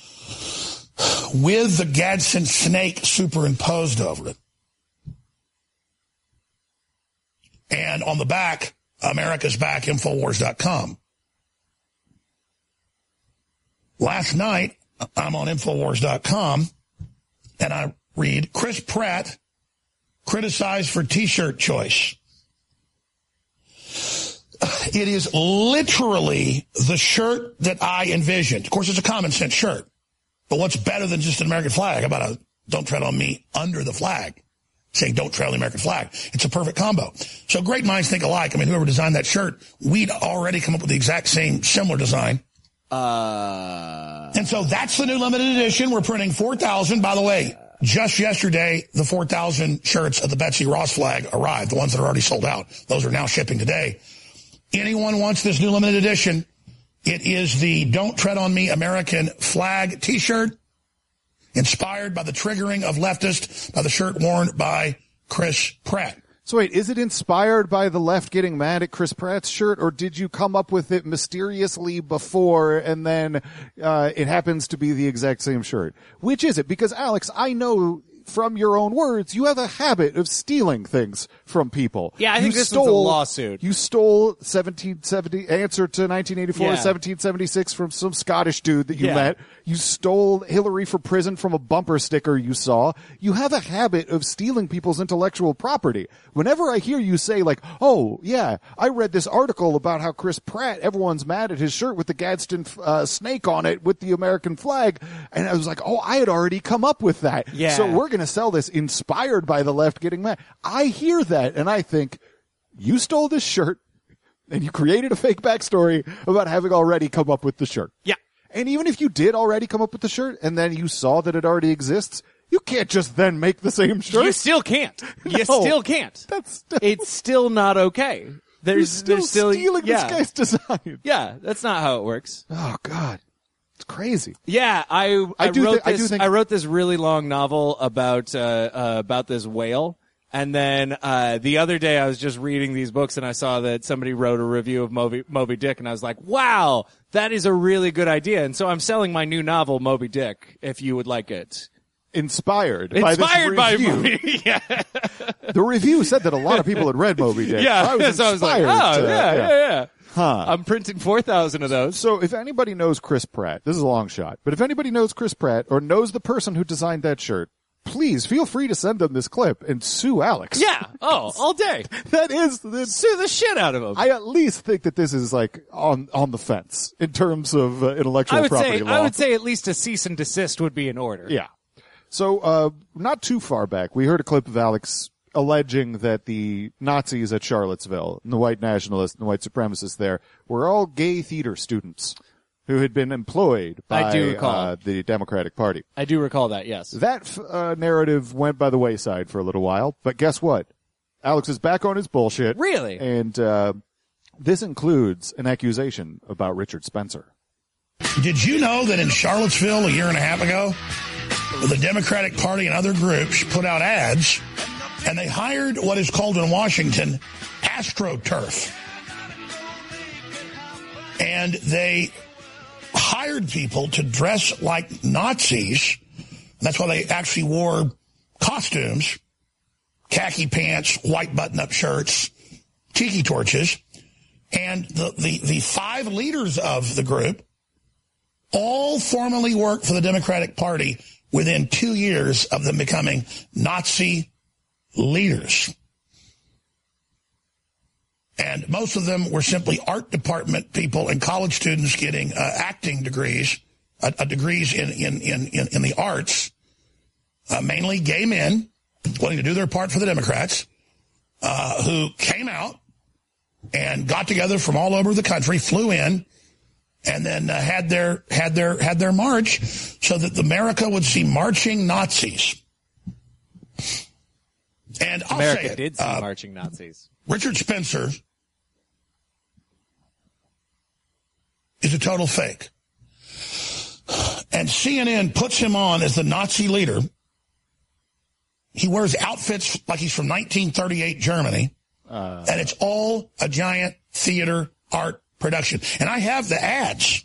with the Gadsden snake superimposed over it. And on the back, America's Back, Infowars.com. Last night, I'm on Infowars.com, and I read, Chris Pratt criticized for T-shirt choice. It is literally the shirt that I envisioned. Of course, it's a common sense shirt. But what's better than just an American flag? How about a Don't Tread on Me under the flag? Saying Don't Tread on the American flag. It's a perfect combo. So great minds think alike. I mean, whoever designed that shirt, we'd already come up with the exact same similar design. And so that's the new limited edition. We're printing 4,000. By the way, just yesterday, the 4,000 shirts of the Betsy Ross flag arrived. The ones that are already sold out. Those are now shipping today. Anyone wants this new limited edition, it is the Don't Tread on Me American flag T-shirt, inspired by the triggering of leftists by the shirt worn by Chris Pratt. So wait, is it inspired by the left getting mad at Chris Pratt's shirt, or did you come up with it mysteriously before and then it happens to be the exact same shirt? Which is it? Because, Alex, I know from your own words, you have a habit of stealing things from people. Yeah, I think this is a lawsuit. You stole 1770, answer to 1984, 1776 from some Scottish dude that you met. You stole Hillary for prison from a bumper sticker you saw. You have a habit of stealing people's intellectual property. Whenever I hear you say, like, oh, yeah, I read this article about how Chris Pratt, everyone's mad at his shirt with the Gadsden snake on it with the American flag, and I was like, oh, I had already come up with that. Yeah. So we're going to sell this inspired by the left getting mad. I hear that, and I think, you stole this shirt, and you created a fake backstory about having already come up with the shirt. Yeah. And even if you did already come up with the shirt, and then you saw that it already exists, you can't just then make the same shirt. You still can't. You still can't. It's still not okay. There's still stealing this guy's design. Yeah, that's not how it works. Oh, God. It's crazy. Yeah, I wrote this really long novel about this whale. And then the other day I was just reading these books and I saw that somebody wrote a review of Moby Dick, and I was like, wow, that is a really good idea. And so I'm selling my new novel, Moby Dick, if you would like it. Inspired by Moby. Yeah. The review said that a lot of people had read Moby Dick. Yeah, I was so I was like, yeah. Huh. I'm printing 4,000 of those. So if anybody knows Chris Pratt, this is a long shot, but if anybody knows Chris Pratt or knows the person who designed that shirt, please feel free to send them this clip and sue Alex. Yeah. Oh, all day. Sue the shit out of him. I at least think that this is like on the fence in terms of intellectual property law. I would say at least a cease and desist would be in order. Yeah. So, not too far back, we heard a clip of Alex alleging that the Nazis at Charlottesville, and the white nationalists and the white supremacists there, were all gay theater students who had been employed by the Democratic Party. I do recall that, yes. That narrative went by the wayside for a little while, but guess what? Alex is back on his bullshit. Really? And this includes an accusation about Richard Spencer. Did you know that in Charlottesville a year and a half ago, the Democratic Party and other groups put out ads, and they hired what is called in Washington AstroTurf. And they hired people to dress like Nazis. That's why they actually wore costumes, khaki pants, white button-up shirts, tiki torches. And the 5 leaders of the group all formally worked for the Democratic Party within 2 years of them becoming Nazi leaders. And most of them were simply art department people and college students getting acting degrees, degrees in the arts. mainly gay men, wanting to do their part for the Democrats, who came out and got together from all over the country, flew in, and then had their march so that America would see marching Nazis. And I'll America say it, did see marching Nazis. Richard Spencer is a total fake. And CNN puts him on as the Nazi leader. He wears outfits like he's from 1938 Germany. And it's all a giant theater art production. And I have the ads.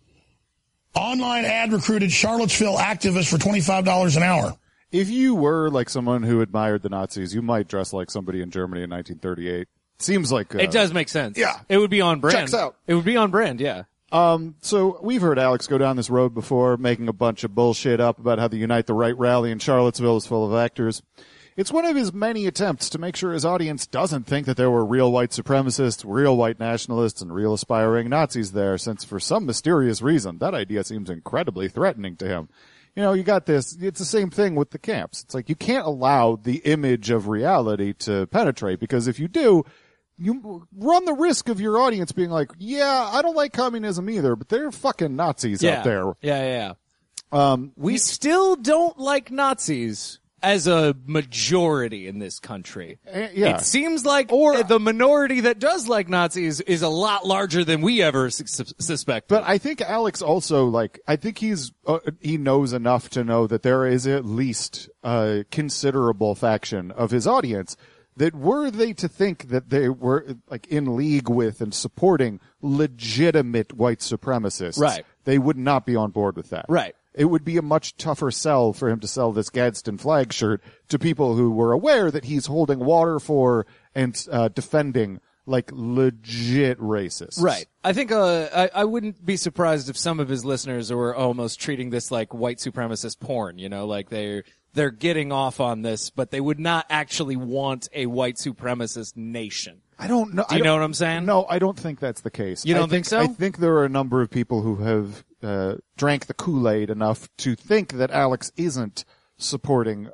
Online ad recruited Charlottesville activists for $25 an hour. If you were like someone who admired the Nazis, you might dress like somebody in Germany in 1938. Seems like it does make sense. Yeah, it would be on brand. Checks out. It would be on brand. Yeah. So we've heard Alex go down this road before, making a bunch of bullshit up about how the Unite the Right rally in Charlottesville is full of actors. It's one of his many attempts to make sure his audience doesn't think that there were real white supremacists, real white nationalists, and real aspiring Nazis there, since for some mysterious reason, that idea seems incredibly threatening to him. You know, you got this, it's the same thing with the camps. It's like you can't allow the image of reality to penetrate, because if you do, you run the risk of your audience being like, yeah, I don't like communism either, but they're fucking Nazis out there. Yeah. We still don't like Nazis as a majority in this country. Yeah. It seems like the minority that does like Nazis is a lot larger than we ever suspected. But I think Alex also, I think he knows enough to know that there is at least a considerable faction of his audience that were they to think that they were in league with and supporting legitimate white supremacists, right, they would not be on board with that. Right. It would be a much tougher sell for him to sell this Gadsden flag shirt to people who were aware that he's holding water for and defending legit racists. Right. I think I wouldn't be surprised if some of his listeners were almost treating this like white supremacist porn, like they're getting off on this, but they would not actually want a white supremacist nation. I don't know. Do you know what I'm saying? No, I don't think that's the case. You don't think so? I think there are a number of people who have drank the Kool-Aid enough to think that Alex isn't supporting,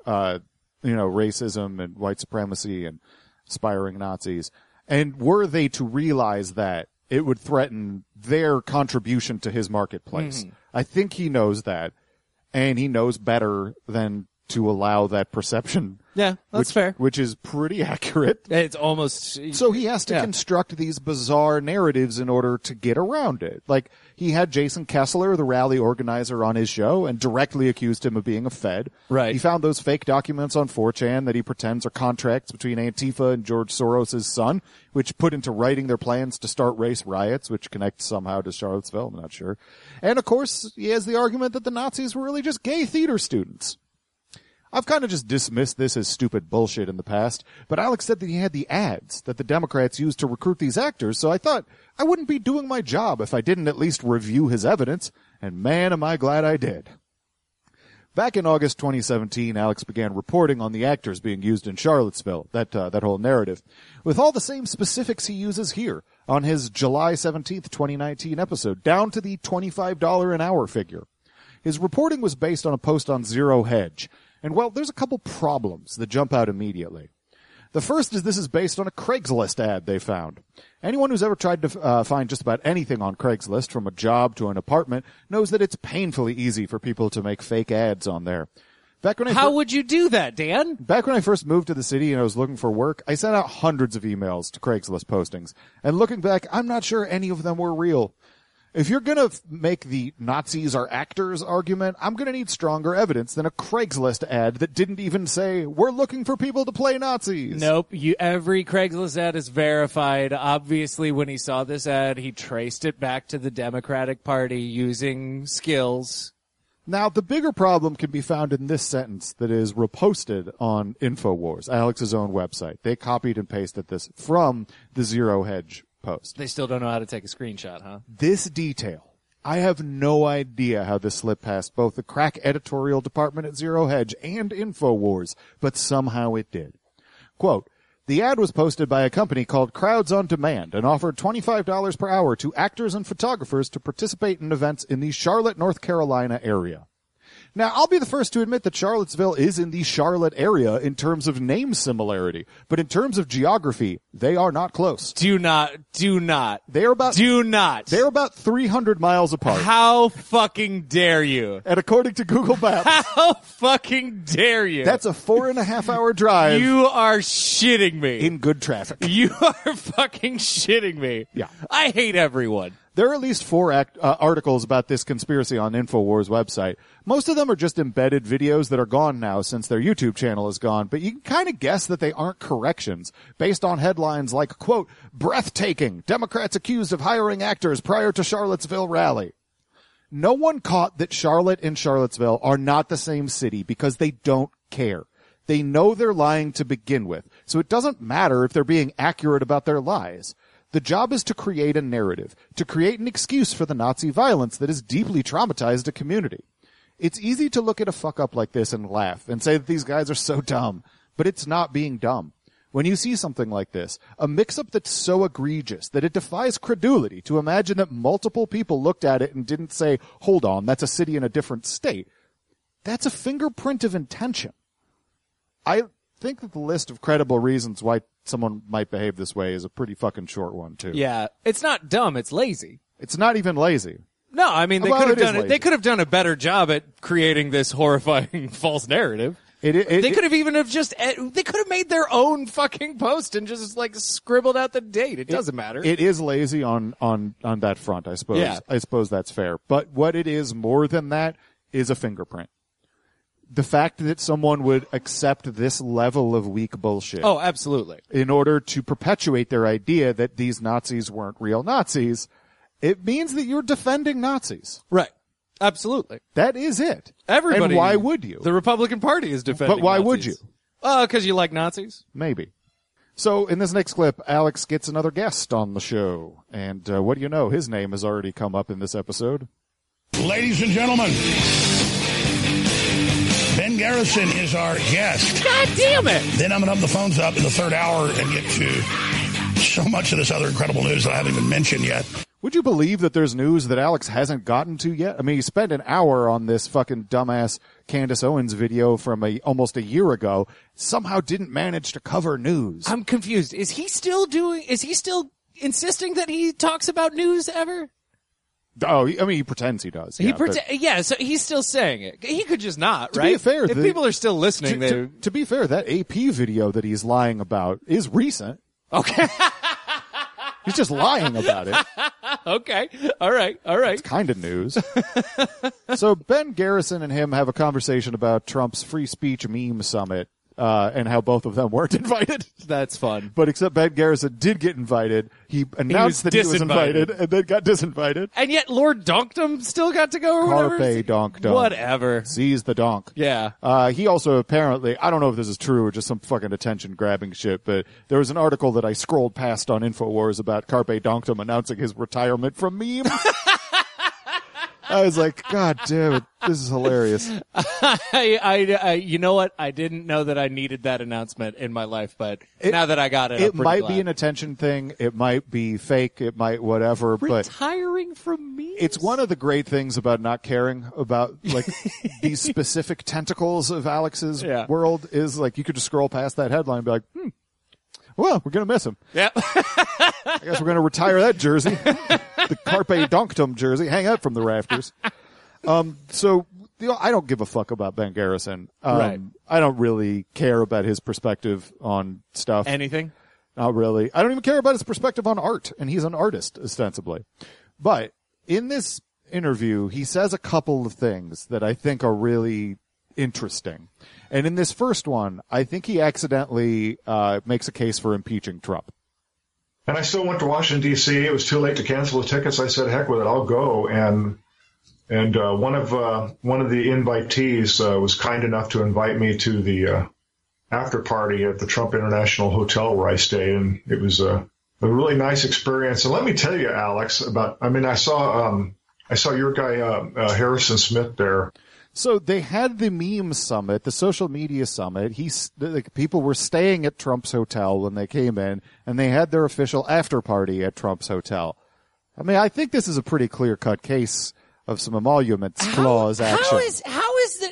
racism and white supremacy and aspiring Nazis. And were they to realize that, it would threaten their contribution to his marketplace. Mm-hmm. I think he knows that, and he knows better than to allow that perception. Yeah, that's fair. Which is pretty accurate. It's almost... So he has to construct these bizarre narratives in order to get around it. He had Jason Kessler, the rally organizer, on his show and directly accused him of being a Fed. Right. He found those fake documents on 4chan that he pretends are contracts between Antifa and George Soros' son, which put into writing their plans to start race riots, which connect somehow to Charlottesville, I'm not sure. And of course, he has the argument that the Nazis were really just gay theater students. I've kind of just dismissed this as stupid bullshit in the past, but Alex said that he had the ads that the Democrats used to recruit these actors, so I thought I wouldn't be doing my job if I didn't at least review his evidence, and man, am I glad I did. Back in August 2017, Alex began reporting on the actors being used in Charlottesville, that whole narrative, with all the same specifics he uses here on his July 17th, 2019 episode, down to the $25 an hour figure. His reporting was based on a post on Zero Hedge, and, well, there's a couple problems that jump out immediately. The first is this is based on a Craigslist ad they found. Anyone who's ever tried to find just about anything on Craigslist, from a job to an apartment, knows that it's painfully easy for people to make fake ads on there. How would you do that, Dan? Back when I first moved to the city and I was looking for work, I sent out hundreds of emails to Craigslist postings. And looking back, I'm not sure any of them were real. If you're gonna make the Nazis are actors argument, I'm gonna need stronger evidence than a Craigslist ad that didn't even say, we're looking for people to play Nazis. Nope. Every Craigslist ad is verified. Obviously, when he saw this ad, he traced it back to the Democratic Party using skills. Now, the bigger problem can be found in this sentence that is reposted on InfoWars, Alex's own website. They copied and pasted this from the Zero Hedge post. They still don't know how to take a screenshot, huh? This detail, I have no idea how this slipped past both the crack editorial department at Zero Hedge and InfoWars, but somehow it did. Quote, the ad was posted by a company called Crowds on Demand and offered $25 per hour to actors and photographers to participate in events in the Charlotte, North Carolina area. Now, I'll be the first to admit that Charlottesville is in the Charlotte area in terms of name similarity, but in terms of geography, they are not close. Do not. They're about 300 miles apart. How fucking dare you? And according to Google Maps, how fucking dare you? That's a 4.5-hour drive. You are shitting me. In good traffic. You are fucking shitting me. Yeah. I hate everyone. There are at least 4 articles about this conspiracy on InfoWars website. Most of them are just embedded videos that are gone now since their YouTube channel is gone, but you can kind of guess that they aren't corrections based on headlines like, quote, breathtaking, Democrats accused of hiring actors prior to Charlottesville rally. No one caught that Charlotte and Charlottesville are not the same city because they don't care. They know they're lying to begin with, so it doesn't matter if they're being accurate about their lies. The job is to create a narrative, to create an excuse for the Nazi violence that has deeply traumatized a community. It's easy to look at a fuck-up like this and laugh and say that these guys are so dumb, but it's not being dumb. When you see something like this, a mix-up that's so egregious that it defies credulity to imagine that multiple people looked at it and didn't say, hold on, that's a city in a different state. That's a fingerprint of intention. I think that the list of credible reasons why someone might behave this way is a pretty fucking short one, too. Yeah. It's not dumb, it's lazy. It's not even lazy. No, I mean, they Well, could have it is done it. lazy. They could have done a better job at creating this horrifying false narrative. They could have even have just, they could have made their own fucking post and just like scribbled out the date. It doesn't matter. It is lazy on that front, I suppose. Yeah. I suppose that's fair. But what it is more than that is a fingerprint. The fact that someone would accept this level of weak bullshit. Oh, absolutely. In order to perpetuate their idea that these Nazis weren't real Nazis, it means that you're defending Nazis. Right. Absolutely. That is it. Everybody. And why would you? The Republican Party is defending But why Nazis. would you? Because you like Nazis. Maybe. So in this next clip, Alex gets another guest on the show. And what do you know? His name has already come up in this episode. Ladies and gentlemen, Ben Garrison is our guest. God damn it! Then I'm going to open the phones up in the third hour and get to so much of this other incredible news that I haven't even mentioned yet. Would you believe that there's news that Alex hasn't gotten to yet? I mean, he spent an hour on this fucking dumbass Candace Owens video from almost a year ago, somehow didn't manage to cover news. I'm confused. Is he still insisting that he talks about news ever? Oh, I mean, he pretends he does. Yeah, so he's still saying it. He could just not, To right? be fair, if people are still listening, to be fair, that AP video that he's lying about is recent. Okay. He's just lying about it. Okay. All right. It's kind of news. So Ben Garrison and him have a conversation about Trump's free speech meme summit, and how both of them weren't invited. That's fun. But except Ben Garrison did get invited. He announced that he was invited and then got disinvited. And yet Lord Donkdom still got to go or whatever? Carpe Donkdom. Whatever. Seize the donk. Yeah. He also apparently, I don't know if this is true or just some fucking attention grabbing shit, but there was an article that I scrolled past on InfoWars about Carpe Donkdom announcing his retirement from memes. I was like, God damn it, this is hilarious. You know what? I didn't know that I needed that announcement in my life, but now that I got it, it I'm pretty might glad. be an attention thing. It might be fake. It might whatever. Retiring from memes? It's one of the great things about not caring about like these specific tentacles of Alex's world is like you could just scroll past that headline and be like, well, we're gonna miss him. Yep. I guess we're gonna retire that jersey. The Carpe Donkdom jersey, hang up from the rafters. So, I don't give a fuck about Ben Garrison. Right. I don't really care about his perspective on stuff. Anything? Not really. I don't even care about his perspective on art, and he's an artist, ostensibly. But in this interview, he says a couple of things that I think are really interesting. And in this first one, I think he accidentally makes a case for impeaching Trump. And I still went to Washington, D.C. It was too late to cancel the tickets. I said, heck with it, I'll go. And one of the invitees was kind enough to invite me to the after party at the Trump International Hotel where I stayed. And it was a really nice experience. And let me tell you, Alex, I saw your guy, Harrison Smith there. So they had the meme summit, the social media summit. People were staying at Trump's hotel when they came in, and they had their official after party at Trump's hotel. I mean, I think this is a pretty clear-cut case of some emoluments clause action. How is that?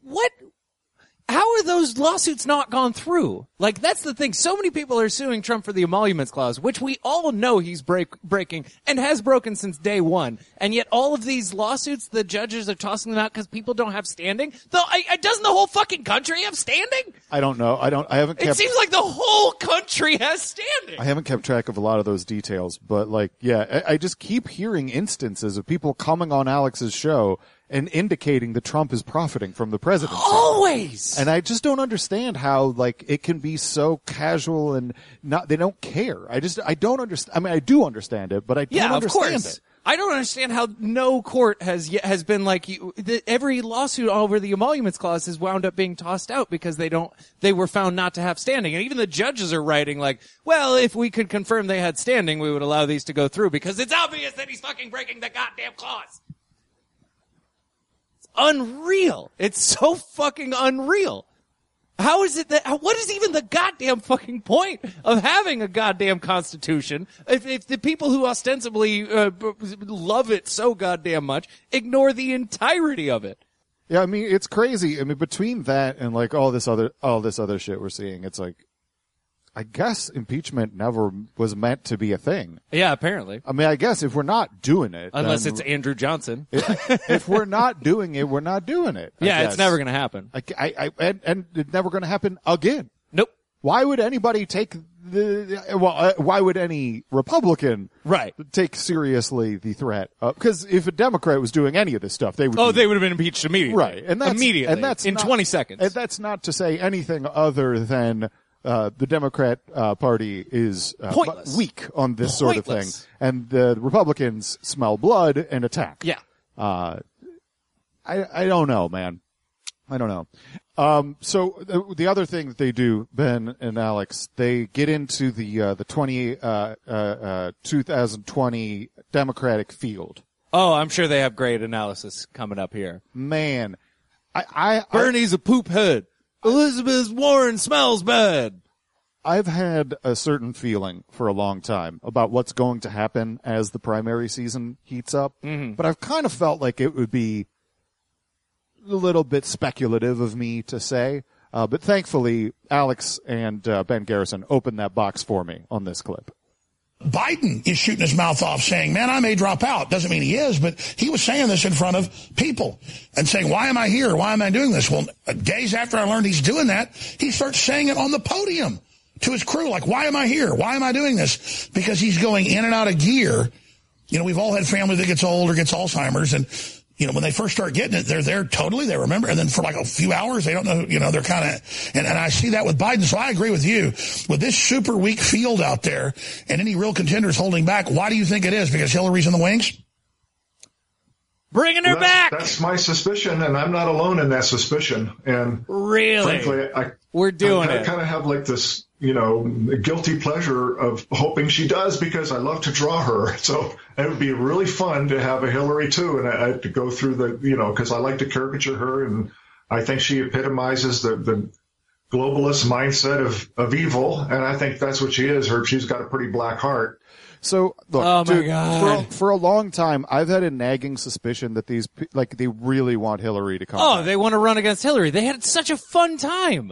what? How are those lawsuits not gone through? Like, that's the thing. So many people are suing Trump for the emoluments clause, which we all know he's breaking and has broken since day one. And yet all of these lawsuits, the judges are tossing them out because people don't have standing. Doesn't the whole fucking country have standing? I don't know. I haven't kept... It seems like the whole country has standing. I haven't kept track of a lot of those details, but like, yeah, I just keep hearing instances of people coming on Alex's show and indicating that Trump is profiting from the presidency. Always! And I just don't understand how, like, it can be so casual and they don't care. I don't understand. I mean, I do understand it, but I don't understand it. I don't understand how no court has been like every lawsuit over the emoluments clause has wound up being tossed out because they were found not to have standing. And even the judges are writing like, well, if we could confirm they had standing, we would allow these to go through because it's obvious that he's fucking breaking the goddamn clause. Unreal. It's so fucking unreal. How is it what is even the goddamn fucking point of having a goddamn constitution if the people who ostensibly love it so goddamn much ignore the entirety of it? Yeah, I mean, it's crazy. I mean, between that and like all this other shit we're seeing, it's like, I guess impeachment never was meant to be a thing. Yeah, apparently. I mean, I guess if we're not doing it... Unless it's Andrew Johnson. If we're not doing it, we're not doing it. Yeah, it's never going to happen. And it's never going to happen again. Nope. Why would anybody take why would any Republican take seriously the threat? Because if a Democrat was doing any of this stuff, they would have been impeached immediately. Right. And that's, immediately. And that's in 20 seconds. And that's not to say anything other than... the Democrat Party is weak on this sort of thing, and the Republicans smell blood and attack. Yeah. I don't know, man. I don't know. So the other thing that they do, Ben and Alex, they get into the 2020 Democratic field. Oh, I'm sure they have great analysis coming up here. Man, Bernie's a poop head. Elizabeth Warren smells bad. I've had a certain feeling for a long time about what's going to happen as the primary season heats up, but I've kind of felt like it would be a little bit speculative of me to say, but thankfully Alex and Ben Garrison opened that box for me on this clip. Biden is shooting his mouth off saying, man, I may drop out. Doesn't mean he is, but he was saying this in front of people and saying, why am I here? Why am I doing this? Well, days after I learned he's doing that, he starts saying it on the podium to his crew. Like, why am I here? Why am I doing this? Because he's going in and out of gear. You know, we've all had family that gets old or gets Alzheimer's, and you know, when they first start getting it, they're there totally, they remember, and then for like a few hours, they don't know, you know, they're kind of, and I see that with Biden, so I agree with you. With this super weak field out there, and any real contenders holding back, why do you think it is? Because Hillary's in the wings? Bringing her back! That's my suspicion, and I'm not alone in that suspicion. And really? Frankly, we're doing I kind of have like this, you know, guilty pleasure of hoping she does because I love to draw her. So it would be really fun to have a Hillary too, and I had to go through the, you know, because I like to caricature her, and I think she epitomizes the globalist mindset of evil, and I think that's what she is. She's got a pretty black heart. So, look, oh my God. For a long time, I've had a nagging suspicion that they really want Hillary to come back. They want to run against Hillary. They had such a fun time.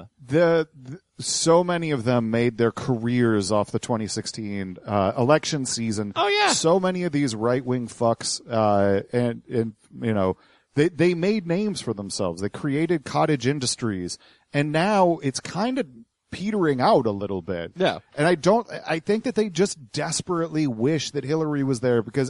So many of them made their careers off the 2016 election season. Oh, yeah. So many of these right-wing fucks, and you know, they made names for themselves. They created cottage industries, and now it's kind of petering out a little bit. Yeah. And I think that they just desperately wish that Hillary was there because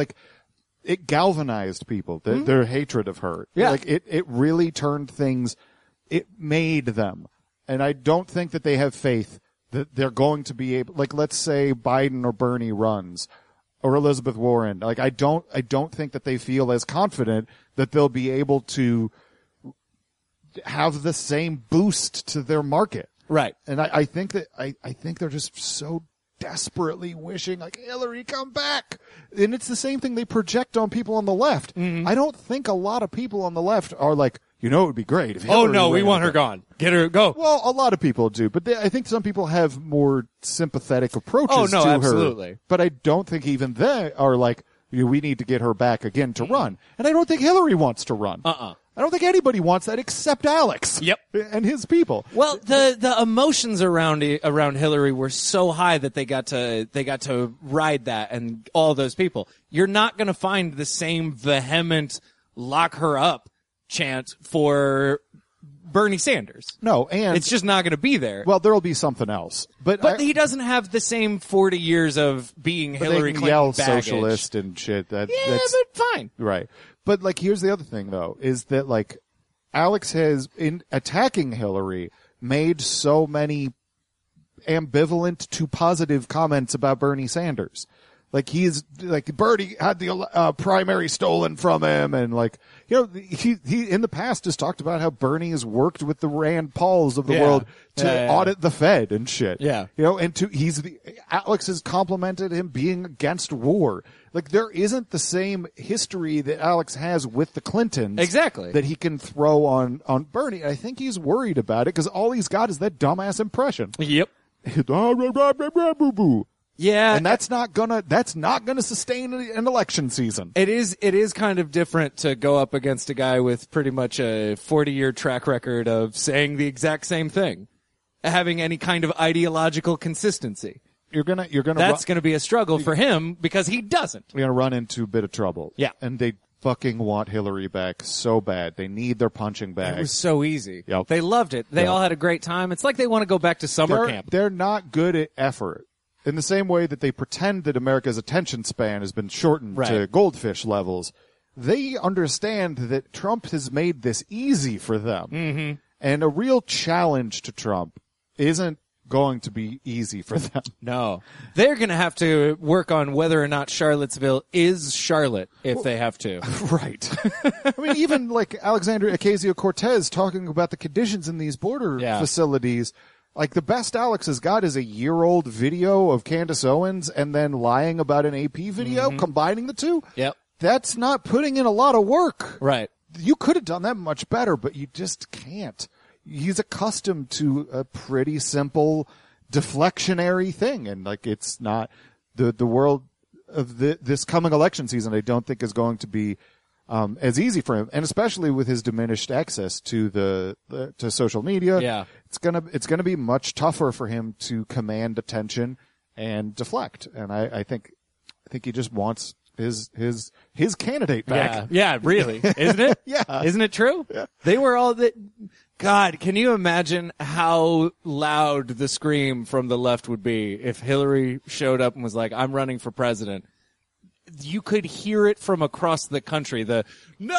it galvanized people, their hatred of her. Yeah. Like it really turned things, it made them. And I don't think that they have faith that they're going to be able, like, let's say Biden or Bernie runs or Elizabeth Warren. Like, I don't think that they feel as confident that they'll be able to have the same boost to their market. Right. And I think that I think they're just so desperately wishing, like, Hillary, come back. And it's the same thing they project on people on the left. Mm-hmm. I don't think a lot of people on the left are like, you know, it would be great if Hillary we want her gone. Get her, go. Well, a lot of people do, but I think some people have more sympathetic approaches to absolutely. her. But I don't think even they are like, we need to get her back again to run. And I don't think Hillary wants to run. I don't think anybody wants that except Alex. Yep. And his people. Well, the emotions around Hillary were so high that they got to ride that, and all those people. You're not going to find the same vehement lock her up chant for Bernie Sanders. No, and it's just not going to be there. Well, there'll be something else, but he doesn't have the same 40 years of being Hillary Clinton yell baggage. Socialist and shit. That's but fine. Right. But like, here's the other thing though, is that like Alex has, in attacking Hillary, made so many ambivalent to positive comments about Bernie Sanders. Like Bernie had the primary stolen from him, and like, you know, he in the past has talked about how Bernie has worked with the Rand Pauls of the world to audit the Fed and shit. Yeah. You know, and Alex has complimented him being against war. Like, there isn't the same history that Alex has with the Clintons. Exactly. That he can throw on Bernie. I think he's worried about it because all he's got is that dumbass impression. Yep. Yeah. And that's not gonna sustain an election season. It is kind of different to go up against a guy with pretty much a 40-year track record of saying the exact same thing, having any kind of ideological consistency. That's gonna be a struggle for him because he doesn't. You're gonna run into a bit of trouble. Yeah. And they fucking want Hillary back so bad. They need their punching bag. It was so easy. Yep. They loved it. They all had a great time. It's like they want to go back to summer camp. They're not good at effort. In the same way that they pretend that America's attention span has been shortened to goldfish levels, they understand that Trump has made this easy for them. Mm-hmm. And a real challenge to Trump isn't going to be easy for them. No. They're going to have to work on whether or not Charlottesville is Charlotte if they have to. Right. I mean, even like Alexandria Ocasio-Cortez talking about the conditions in these border facilities. Like, the best Alex has got is a year-old video of Candace Owens and then lying about an AP video, combining the two. Yep. That's not putting in a lot of work. Right. You could have done that much better, but you just can't. He's accustomed to a pretty simple deflectionary thing, and like, it's not the world of this coming election season. I don't think is going to be as easy for him, and especially with his diminished access to to social media. Yeah. It's gonna be much tougher for him to command attention and deflect. And I think he just wants his candidate back. Yeah, really. Isn't it? Yeah. Isn't it true? Yeah. They were all God, can you imagine how loud the scream from the left would be if Hillary showed up and was like, I'm running for president? You could hear it from across the country. No!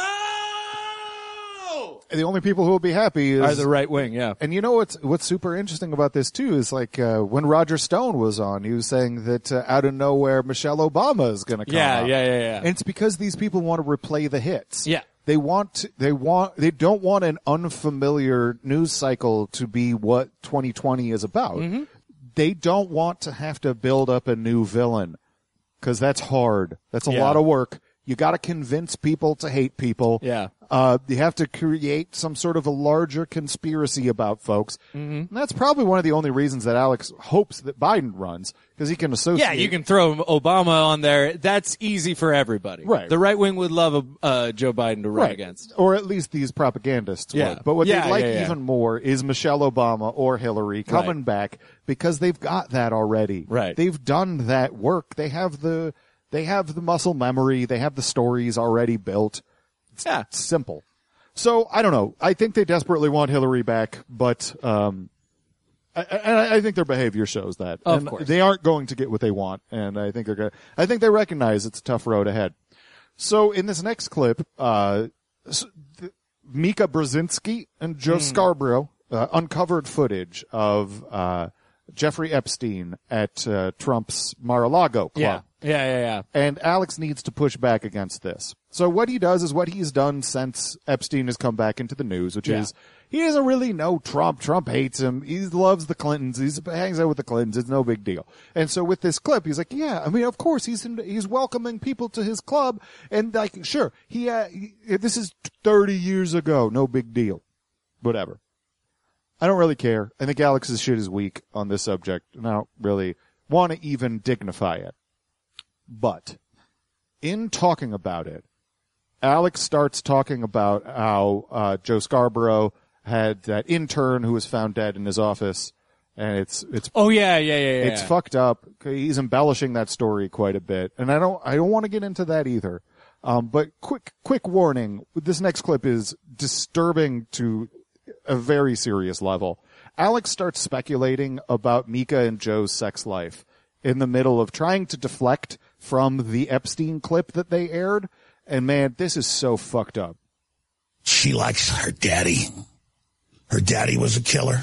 The only people who will be happy are the right wing, yeah. And you know what's super interesting about this too is like when Roger Stone was on, he was saying that out of nowhere Michelle Obama is going to come up. Yeah. And it's because these people want to replay the hits. Yeah. They don't want an unfamiliar news cycle to be what 2020 is about. Mm-hmm. They don't want to have to build up a new villain because that's hard. That's a lot of work. You got to convince people to hate people. Yeah. You have to create some sort of a larger conspiracy about folks. Mm-hmm. And that's probably one of the only reasons that Alex hopes that Biden runs, because he can associate. Yeah, you can throw Obama on there. That's easy for everybody. Right. The right wing would love Joe Biden to run against. Or at least these propagandists would. But what they'd like even more is Michelle Obama or Hillary coming back, because they've got that already. Right. They've done that work. They have the muscle memory. They have the stories already built. It's simple. So, I don't know. I think they desperately want Hillary back, but I think their behavior shows that. Of course. They aren't going to get what they want, and I think they recognize it's a tough road ahead. So, in this next clip, Mika Brzezinski and Joe Scarborough uncovered footage of Jeffrey Epstein at Trump's Mar-a-Lago club. Yeah. And Alex needs to push back against this. So what he does is what he's done since Epstein has come back into the news, which is he doesn't really know Trump. Trump hates him. He loves the Clintons. He hangs out with the Clintons. It's no big deal. And so with this clip, he's like, yeah, I mean, of course he's welcoming people to his club. And like, sure, this is 30 years ago. No big deal. Whatever. I don't really care. I think Alex's shit is weak on this subject, and I don't really want to even dignify it. But in talking about it, Alex starts talking about how Joe Scarborough had that intern who was found dead in his office, and it's Oh yeah. it's fucked up. He's embellishing that story quite a bit, and I don't want to get into that either. But quick warning: this next clip is disturbing to a very serious level. Alex starts speculating about Mika and Joe's sex life in the middle of trying to deflect from the Epstein clip that they aired. And man, this is so fucked up. She likes her daddy. Her daddy was a killer.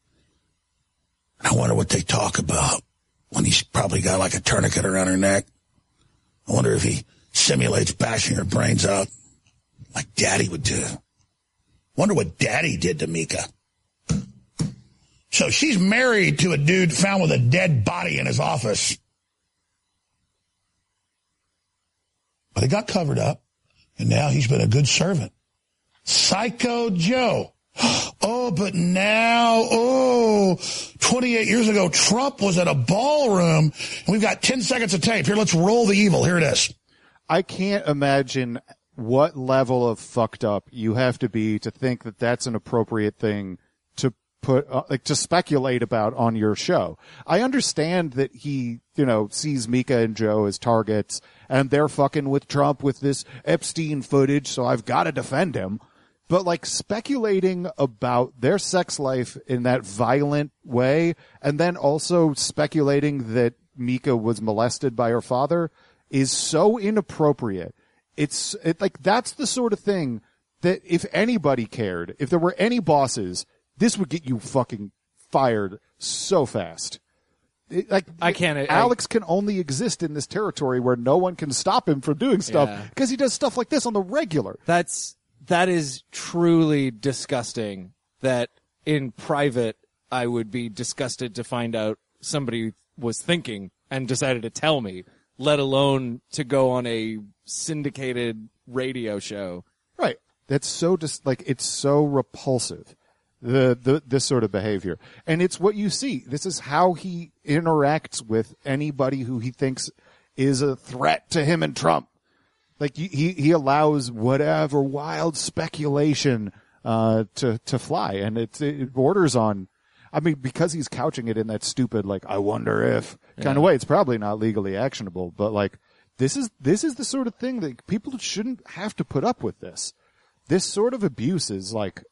I wonder what they talk about when he's probably got like a tourniquet around her neck. I wonder if he simulates bashing her brains out like Daddy would do. Wonder what Daddy did to Mika. So she's married to a dude found with a dead body in his office. But it got covered up, and now he's been a good servant. Psycho Joe. Oh, but now, 28 years ago, Trump was at a ballroom, and we've got 10 seconds of tape. Here, let's roll the evil. Here it is. I can't imagine what level of fucked up you have to be to think that that's an appropriate thing to put, to speculate about on your show. I understand that he, sees Mika and Joe as targets, and they're fucking with Trump with this Epstein footage, so I've got to defend him. But speculating about their sex life in that violent way, and then also speculating that Mika was molested by her father is so inappropriate. It's that's the sort of thing that if anybody cared, if there were any bosses, this would get you fucking fired so fast. I can't. Alex can only exist in this territory where no one can stop him from doing stuff because he does stuff like this on the regular. That is truly disgusting. That in private, I would be disgusted to find out somebody was thinking and decided to tell me, let alone to go on a syndicated radio show. Right. That's so it's so repulsive. This sort of behavior. And it's what you see. This is how he interacts with anybody who he thinks is a threat to him and Trump. He allows whatever wild speculation to fly, and it borders on. I mean, because he's couching it in that stupid I wonder if kind of way. It's probably not legally actionable, but this is the sort of thing that people shouldn't have to put up with. This sort of abuse is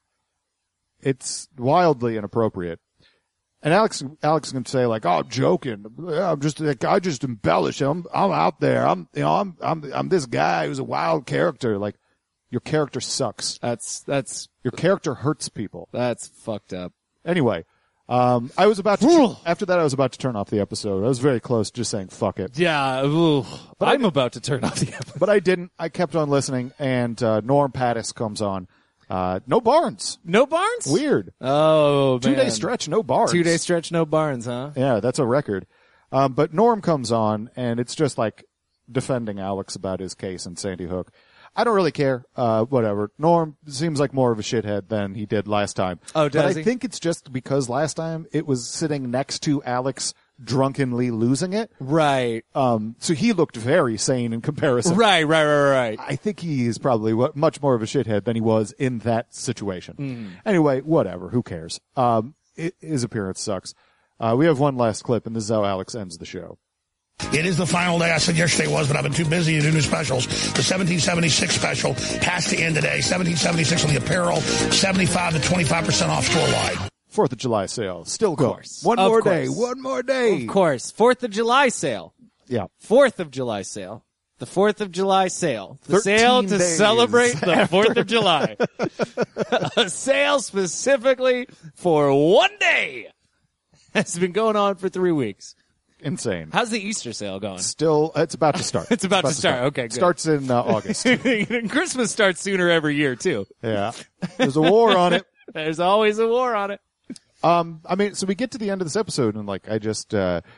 it's wildly inappropriate. And Alex is going to say oh, I'm joking. I just embellish. I'm out there. I'm this guy who's a wild character. Your character sucks. That's your character hurts people. That's fucked up. Anyway, I was about to, after that I was about to turn off the episode. I was very close to just saying fuck it. Yeah. But I'm about to turn off the episode. But I didn't. I kept on listening, and Norm Pattis comes on. No Barnes. No Barnes? Weird. Oh, man. 2-day stretch, no Barnes. 2-day stretch, no Barnes, huh? Yeah, that's a record. But Norm comes on, and it's just defending Alex about his case in Sandy Hook. I don't really care. Whatever. Norm seems like more of a shithead than he did last time. Oh, does But I think it's just because last time it was sitting next to Alex drunkenly losing it. Right. So he looked very sane in comparison. Right. I think he is probably much more of a shithead than he was in that situation. Anyway, whatever. Who cares? His appearance sucks. We have one last clip, and this is how Alex ends the show. It is the final day. I said yesterday was, but I've been too busy to do new specials. The 1776 special has to end today. 1776 on the apparel, 75 to 25% off store-wide. 4th of July sale. Still going. Course. One more day. One more day. Of course. 4th of July sale. Yeah. 4th of July sale. The 4th of July sale. The sale to celebrate the 4th of July. A sale specifically for one day has been going on for 3 weeks. Insane. How's the Easter sale going? Still, it's about to start. It's about to start. Okay, good. Starts in August. Christmas starts sooner every year, too. Yeah. There's a war on it. There's always a war on it. So we get to the end of this episode, and I just,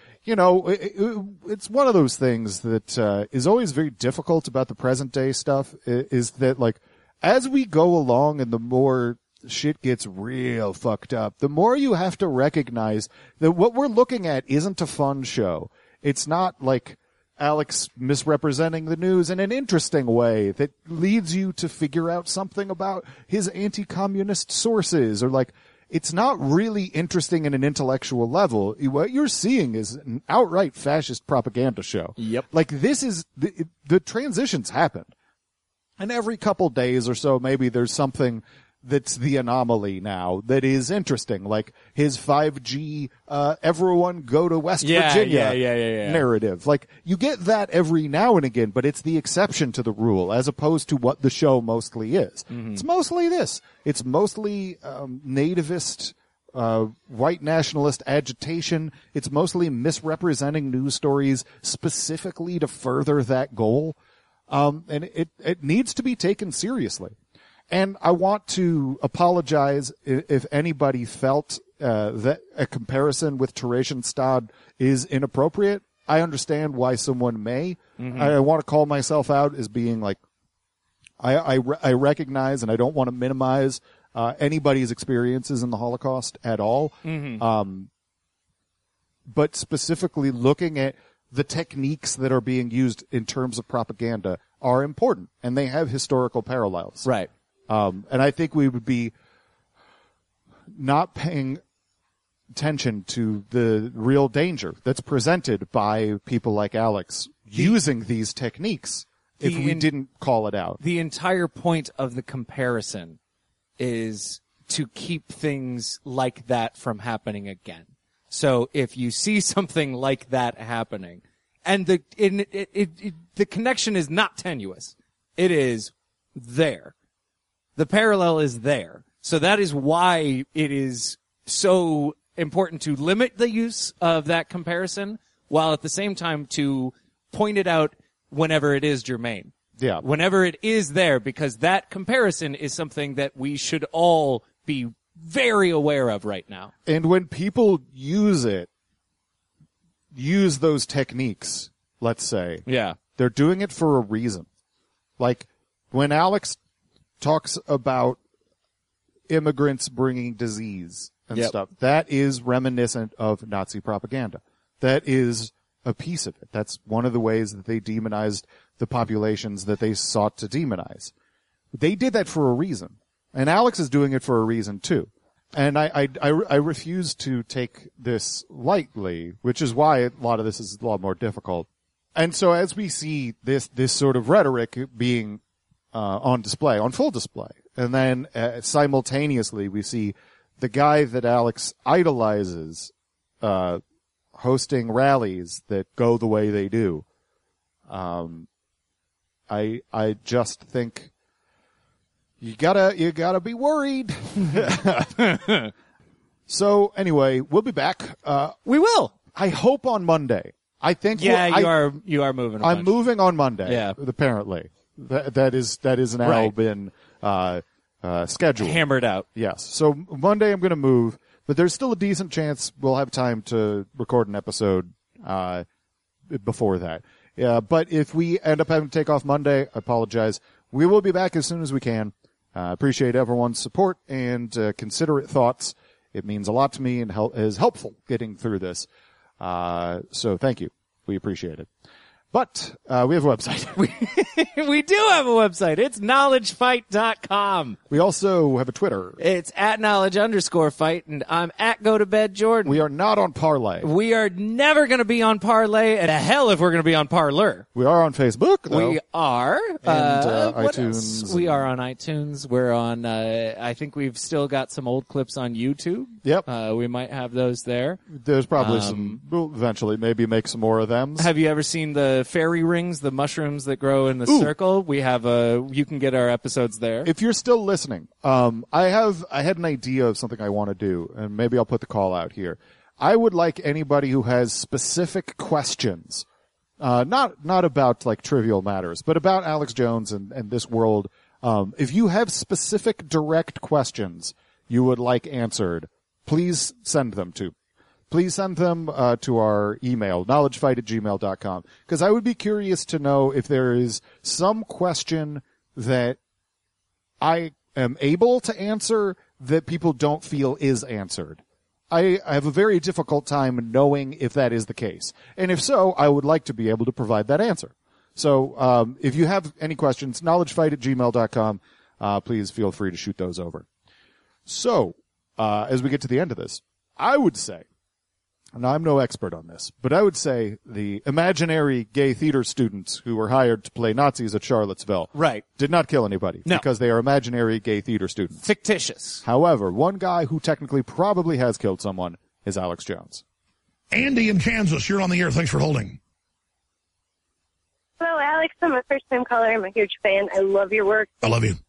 it's one of those things that is always very difficult about the present day stuff. Is that as we go along, and the more shit gets real fucked up, the more you have to recognize that what we're looking at isn't a fun show. It's not Alex misrepresenting the news in an interesting way that leads you to figure out something about his anti-communist sources, or like, it's not really interesting in an intellectual level. What you're seeing is an outright fascist propaganda show. Yep. Like, this is, the transitions happen. And every couple days or so, maybe there's something that's the anomaly now that is interesting, like his 5G, everyone go to West Virginia narrative. Like, you get that every now and again, but it's the exception to the rule, as opposed to what the show mostly is. Mm-hmm. It's mostly this. It's mostly nativist, white nationalist agitation. It's mostly misrepresenting news stories specifically to further that goal. And it needs to be taken seriously. And I want to apologize if anybody felt that a comparison with Theresienstadt is inappropriate. I understand why someone may. Mm-hmm. I want to call myself out as being like, I recognize, and I don't want to minimize anybody's experiences in the Holocaust at all. Mm-hmm. But specifically looking at the techniques that are being used in terms of propaganda are important, and they have historical parallels. Right. And I think we would be not paying attention to the real danger that's presented by people like Alex using these techniques if we didn't call it out. The entire point of the comparison is to keep things like that from happening again. So if you see something like that happening, and the connection is not tenuous, it is there. The parallel is there. So that is why it is so important to limit the use of that comparison, while at the same time to point it out whenever it is germane. Yeah. Whenever it is there, because that comparison is something that we should all be very aware of right now. And when people use those techniques, let's say, they're doing it for a reason. Like, when Alex talks about immigrants bringing disease and stuff, that is reminiscent of Nazi propaganda. That is a piece of it. That's one of the ways that they demonized the populations that they sought to demonize. They did that for a reason. And Alex is doing it for a reason too. And I refuse to take this lightly, which is why a lot of this is a lot more difficult. And so as we see this sort of rhetoric being on display, on full display, and then simultaneously we see the guy that Alex idolizes hosting rallies that go the way they do. I just think you gotta be worried. So anyway, we'll be back. We will. I hope on Monday. I think. Yeah, you are moving. I'm moving on Monday. Yeah, apparently that is now been scheduled, hammered out. Yes. So Monday I'm going to move, but there's still a decent chance we'll have time to record an episode before that. Yeah, but if we end up having to take off Monday, I apologize. We will be back as soon as we can. Appreciate everyone's support and considerate thoughts. It means a lot to me and is helpful getting through this. So thank you. We appreciate it. But we have a website. We do have a website. It's knowledgefight.com. We also have a Twitter. It's @knowledge_fight, and I'm @GoToBedJordan. We are not on Parlay. We are never going to be on Parlay, and hell if we're going to be on Parler. We are on Facebook, though. We are. And iTunes. Else? We are on iTunes. We're on, I think we've still got some old clips on YouTube. Yep. We might have those there. There's probably some, we'll eventually maybe make some more of them. Have you ever seen the fairy rings, the mushrooms that grow in the circle? We have you can get our episodes there. If you're still listening, I had an idea of something I want to do, and maybe I'll put the call out here. I would like anybody who has specific questions, not about like trivial matters, but about Alex Jones and this world. If you have specific direct questions you would like answered, please send them to our email, knowledgefight@gmail.com, because I would be curious to know if there is some question that I am able to answer that people don't feel is answered. I have a very difficult time knowing if that is the case. And if so, I would like to be able to provide that answer. So if you have any questions, knowledgefight@gmail.com, please feel free to shoot those over. So as we get to the end of this, I would say, and I'm no expert on this, but I would say the imaginary gay theater students who were hired to play Nazis at Charlottesville did not kill anybody because they are imaginary gay theater students. Fictitious. However, one guy who technically probably has killed someone is Alex Jones. Andy in Kansas, you're on the air. Thanks for holding. Hello, Alex. I'm a first-time caller. I'm a huge fan. I love your work. I love you.